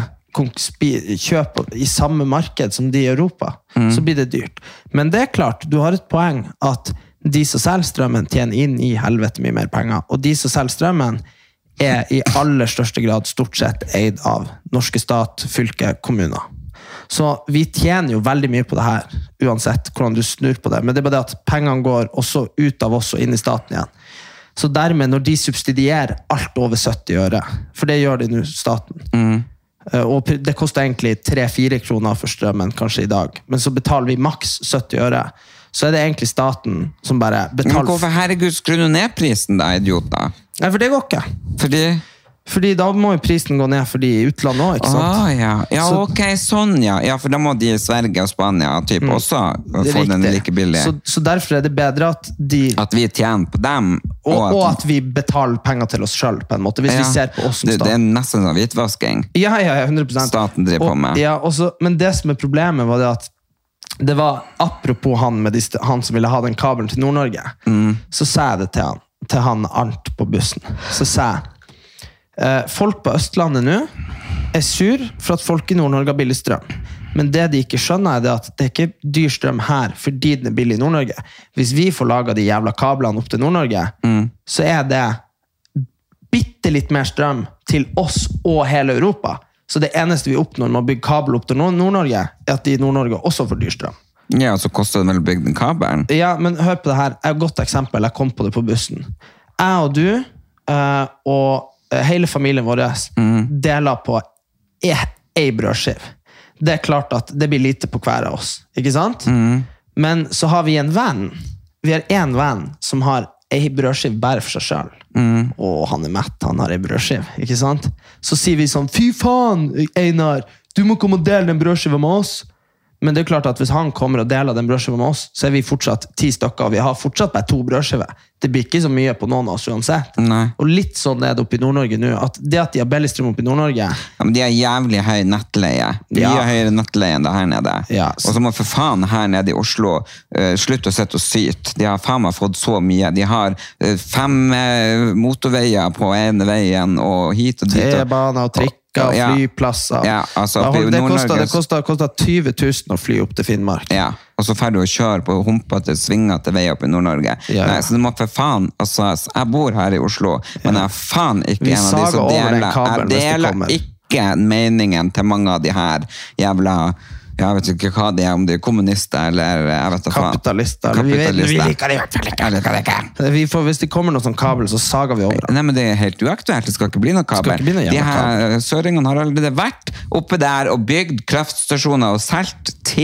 kjøper i samme marked som de i Europa, mm. så blir det dyrt. Men det er klart, du har et poeng at de som selger strømmen tjener inn i helvete mye mer penger, og de som selger strømmen er i aller største grad stort sett eid av norske stat, fylke, kommuner. Så vi tjener jo veldig mye på det her, uansett hvordan du snur på det, men det er bare det at pengene går også ut av oss og inn i staten igjen. Så dermed, når de subsidierer alt over sytti øre, for det gjør de nå, staten, mm. og det koster egentlig tre-fire kroner for strømmen kanskje i dag, men så betaler vi maks sytti øre, så er det egentlig staten som bare betaler... Men hvorfor, herregud, skru du ned prisen da, idiot da? Nei, for det går ikke. Fordi? Fordi da må jo prisen gå ned for de i utlandet også, ikke sant? Åh, ja. Ja, så, ok, sånn, ja. Ja, for da må de i Sverige og Spania typ, mm, også få riktig. Den like billig. Så, så derfor er det bedre at de... At vi tjener på dem. Og, og, at, og at vi betaler penger til oss selv, på en måte, hvis ja, vi ser på oss som stat. Det, det er nesten sånn hvitvasking. Ja, ja, hundre prosent. Staten driver på med. Og, ja, også, men det som er problemet var det at det var apropos han, med de, han som ville ha den kabelen til Nord-Norge, mm. så sa jeg det til han, til han Arnt på bussen. Så sa jeg, eh, folk på Østlandet nå er sur for at folk i Nord-Norge har billig strøm. Men det de ikke skjønner er det at det er ikke dyr strøm her fordi den er billig i Nord-Norge. Hvis vi får laget de jævla kablene opp til Nord-Norge, mm. så er det bitte litt mer strøm til oss og hele Europa. Så det eneste vi oppnår med å bygge kabel opp til Nord-Norge, er at de i Nord-Norge også får dyr strøm. Ja, så koster det vel å bygge den kabelen? Ja, men hør på det her. Et godt eksempel, jeg kom på det på bussen. Jeg og du, uh, og hele familien vår, mm. deler på en brødskiv. Det er klart at det blir lite på hver av oss, ikke sant? Mm. Men så har vi en venn. Vi har en venn som har en brødskiv bare for seg selv. Mm. Og han er mett, han har en brødskiv, ikke sant? Så sier vi sånn, fy faen, Einar, du må komme og dele den brødskiva med oss. Men det er klart at hvis han kommer og deler den brødskiva med oss, så er vi fortsatt ti stykker, og vi har fortsatt bare to brødskiver. Det blir ikke så mye på noen av oss uansett. Nei. Og litt sånn er det oppe i Nord-Norge nå, at det at de har billigstrøm oppe i Nord-Norge... Ja, men de har jævlig høy nettleie. De ja. Har høyere nettleie enn det her nede. Ja. Og så må for faen her nede i Oslo uh, slutte å sette og syte. De har faen meg fått så mye. De har uh, fem uh, motorveier på ene veien, og hit og dit. T-bane og trikk. Og flyplasser. Ja, altså, det, det, koster, det koster, koster tjue tusen å fly opp til Finnmark. Ja, og så ferdig å kjøre på humpete, svingete vei opp i Nord-Norge. Ja. Nei, så det må for faen, altså, jeg bor her i Oslo, ja. Men jeg er faen ikke Vi en av de som deler, jeg deler ikke meningen til mange av de her jævla, jeg vet ikke hva de er, om de er kommunister eller jeg vet ikke faen. Kapitalister. Kapitalister. Vi, vi liker det i hvert fall ikke. Jeg liker det ikke. Vi får, hvis det kommer noen sånn kabel, så sager vi over. Nei, men det er helt uaktuelt. Det skal ikke bli noen kabel. Bli noe de her søringene har allerede vært oppe der og bygd kraftstasjoner og selt til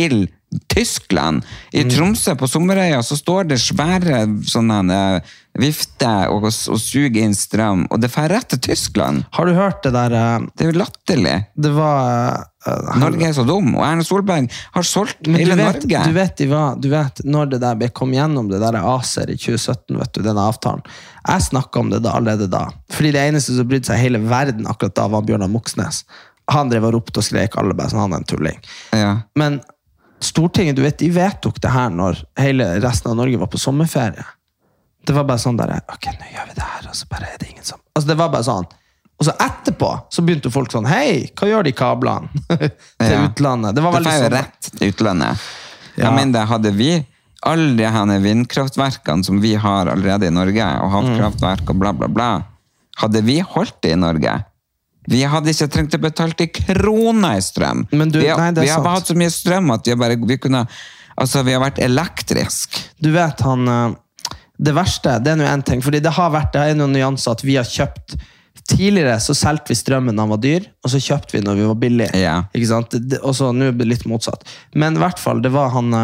Tyskland. I Tromsø på Sommerøya så står det svære sånne vifter og, og suger inn strøm, og det fer rett til Tyskland. Har du hørt det der? Det er jo latterlig. Det var... Uh, Norge er så dum, og Erna Solberg har solgt hele du vet, Norge. Du vet, Iva, du vet, når det der kom gjennom det der ACER i tjue sytten, vet du, denne avtalen. Jeg snakket om det da, allerede da. Fordi det eneste som brydde seg i hele verden akkurat da var Bjørnar Moxnes. Han drev og ropte og skrek alle bare, sånn han er en tulling. Ja. Men Stortinget, du vet, de vedtok det her når hele resten av Norge var på sommerferie. Det var bare sånn der, ok, nå gjør vi det her, og så bare er det ingen som... Altså, det var bare sånn. Og så etterpå, så begynte folk sånn, hei, hva gjør de kablene til ja. Utlandet? Det var veldig sånn... Det var jo rett til utlandet. Ja. Jeg mener, hadde vi alle de her vindkraftverkene som vi har allerede i Norge, og havkraftverk og bla bla bla, hadde vi holdt det i Norge? Vi hadde ikke trengt å betale til kroner i strøm. Men du, vi har, nei, det er vi har bare hatt så mye strøm at vi har, bare, vi kunne, altså, vi har vært elektrisk. Du vet, han, det verste, det er noe en ting, fordi det har vært, det er noen nyanser at vi har kjøpt, tidligere så solgte vi strømmen når den var dyr, og så kjøpte vi når vi var billig. Ja. Ikke sant? Og så nå er det litt motsatt. Men i hvert fall, det var han,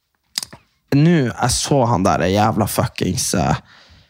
nå jeg så han der jævla fuckings uh,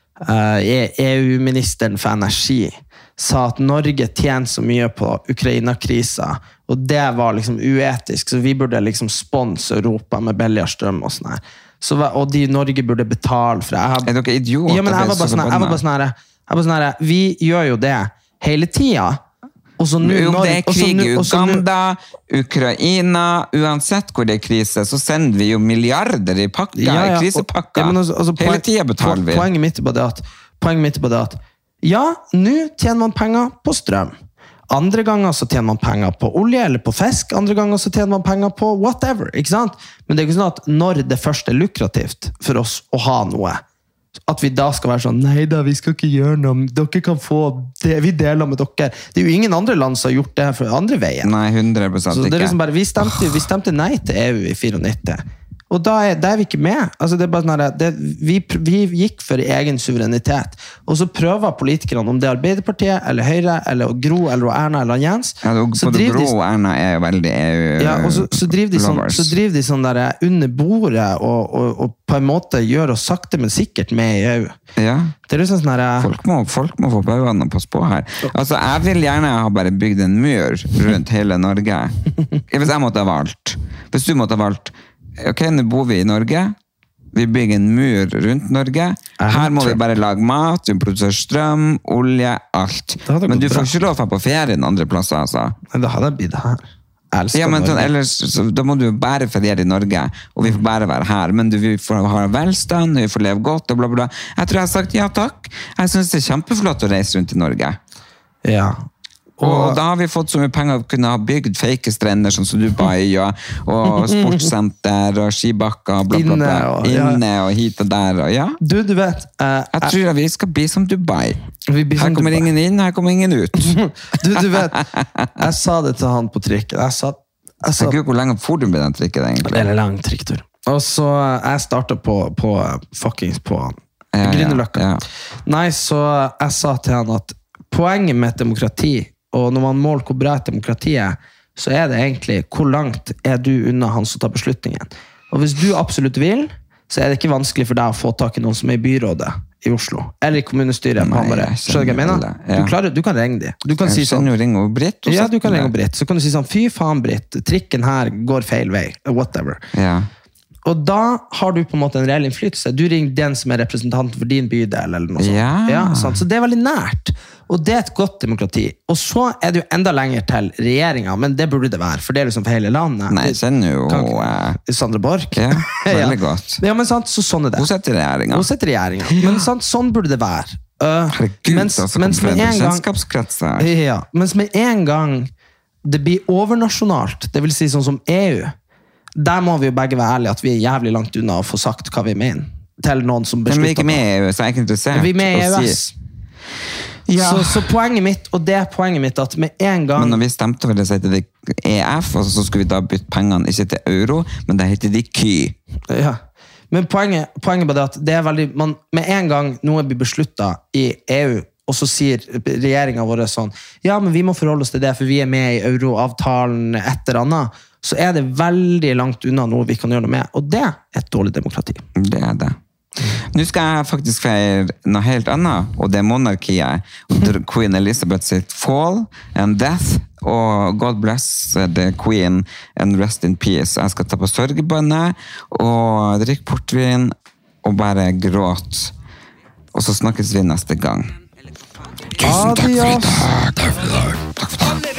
E U-ministeren for energi, sa at Norge tjener så mye på Ukraina-krisa, og det var liksom uetisk, så vi burde liksom sponse Europa med billigere strøm og sånn her. Så, og de Norge burde betale for det. Har... Er dere idioter? Ja, men jeg var bare sånn, jeg var bare sånn her, jeg var sånn her, vi gjør jo det hele tida. Og så nu, jo, det er krig i Uganda, Ukraina, uansett hvor det er krise, så sender vi jo milliarder i pakker, ja, ja, i krisepakker. Ja, altså, altså, hele tida betaler vi. Poenget mitt er bare det at, poenget mitt er bare det at ja, nå tjener man penger på strøm. Andre ganger så tjener man penger på olje eller på fisk. Andre ganger så tjener man penger på whatever, ikke sant? Men det er ikke sånn at når det først er lukrativt for oss å ha noe, at vi da skal være sånn, nei da, vi skal ikke gjøre noe, dere kan få det, vi deler med dere. Det er jo ingen andre land som har gjort det for andre veien. Nei, hundre prosent ikke. Så det er liksom bare, vi stemte, oh. vi stemte nei til E U i nittifire. Og da er, da er vi ikke med. Altså, det er bare sånn her, det, vi, vi gikk for egen suverenitet. Og så prøver politikerne, om det er Arbeiderpartiet, eller Høyre, eller Gro, eller Erna, eller Jens. Ja, både Gro og Erna er jo veldig E U ja, og så, så, driver de sånn, så driver de sånn der under bordet, og, og, og på en måte gjør oss sakte, men sikkert med i E U. Ja. Det er liksom sånn her... Folk må, folk må få bøvene og passe på her. Altså, jeg vil gjerne ha bare bygd en mur rundt hele Norge. Hvis jeg måtte ha valgt. Hvis du måtte ha valgt ok, nå bor vi i Norge. Vi bygger en mur rundt Norge. Her må vi bare lage mat, vi produserer strøm, olje, alt. Men du får ikke lov til å få på ferien andre plasser, altså. Men da hadde jeg blitt her. Ja, men sånn, ellers, så, da må du bare feriere i Norge, og vi får bare være her. Men du, vi får ha velstand, vi får leve godt, og bla bla bla. Jeg tror jeg har sagt ja takk. Jeg synes det er kjempeflott å reise rundt i Norge. Ja. Og da har vi fått så mye penger å kunne ha bygd fake strender sånn som Dubai og, og sportssenter og skibakker og bla bla bla. Inne og, ja. Inne og hit og der og ja. Du, du vet uh, Jeg tror at vi skal bli som Dubai. Som her kommer Dubai. Ingen inn, her kommer ingen ut. du, du vet Jeg sa det til han på trikken. Jeg sa, jeg sa Gud, hvor lenge får du med den trikken egentlig? Det er en lang trikktur. Og så jeg startet på, på fuckings på ja, Grünerløkka. Ja, ja. Nei, så jeg sa til han at poenget med et demokrati, og når man måler hvor bra et demokrati er, så er det egentlig hvor langt er du unna han som tar beslutningen. Og hvis du absolutt vil, så er det ikke vanskelig for deg å få tak i noen som er i byrådet i Oslo, eller i kommunestyret på Hamarøy. Skjønner du hva jeg mener? Ja. Du, klarer, du kan ringe dem. Du kan jeg si sånn, jo ringe Britt. Ja, du kan ringe Britt. Så kan du si sånn, fy faen Britt, trikken her går feil vei, whatever. Ja. Og da har du på en måte en reell innflytelse. Du ringer den som er representant for din bydel, eller noe sånt. Ja. Ja, sant? Så det er veldig nært. Og det er et godt demokrati. Og så er det jo enda lenger til regjeringen, men det burde det være, for det er liksom for hele landet. Nei, jeg kjenner jo... Kan, Sandra Borch. Ja, veldig ja. godt. Ja, men sant, så sånn er det. Hun setter regjeringen. Hun setter regjeringen. Men sant, sånn burde det være. Uh, Herregud, mens, altså, mens med en gang... Ja, mens med en gang det blir overnasjonalt, det vil si sånn som E U, der må vi jo begge være ærlige at vi er jævlig langt unna å få sagt hva vi mener til noen som beslutter. Men vi er ikke med i E U, så jeg er ikke interessert. Vi er med i E U S. Ja. Så, så poenget mitt, og det er poenget mitt, at med en gang... Men når vi stemte for det, så heter det E F, og så skulle vi da bytte pengene ikke til euro, men det heter de K Y. Ja. Men poenget, poenget er at det er veldig... Man, med en gang noe blir besluttet i E U, og så sier regjeringen vår sånn, ja, men vi må forholde oss til det, for vi er med i euroavtalen et eller annet. så er det veldig langt unna noe vi kan gjøre noe med, og det er et dårlig demokrati. Det er det. Nå skal jeg faktisk feire noe helt annet, og det er monarkiet. Og Queen Elizabeth sitt fall and death, og God bless the Queen and rest in peace. Jeg skal ta på sørgebåndet, og drikke portvin, og bare gråte. Og så snakkes vi neste gang. Tusen takk for i dag! Takk for i dag! Takk for i dag!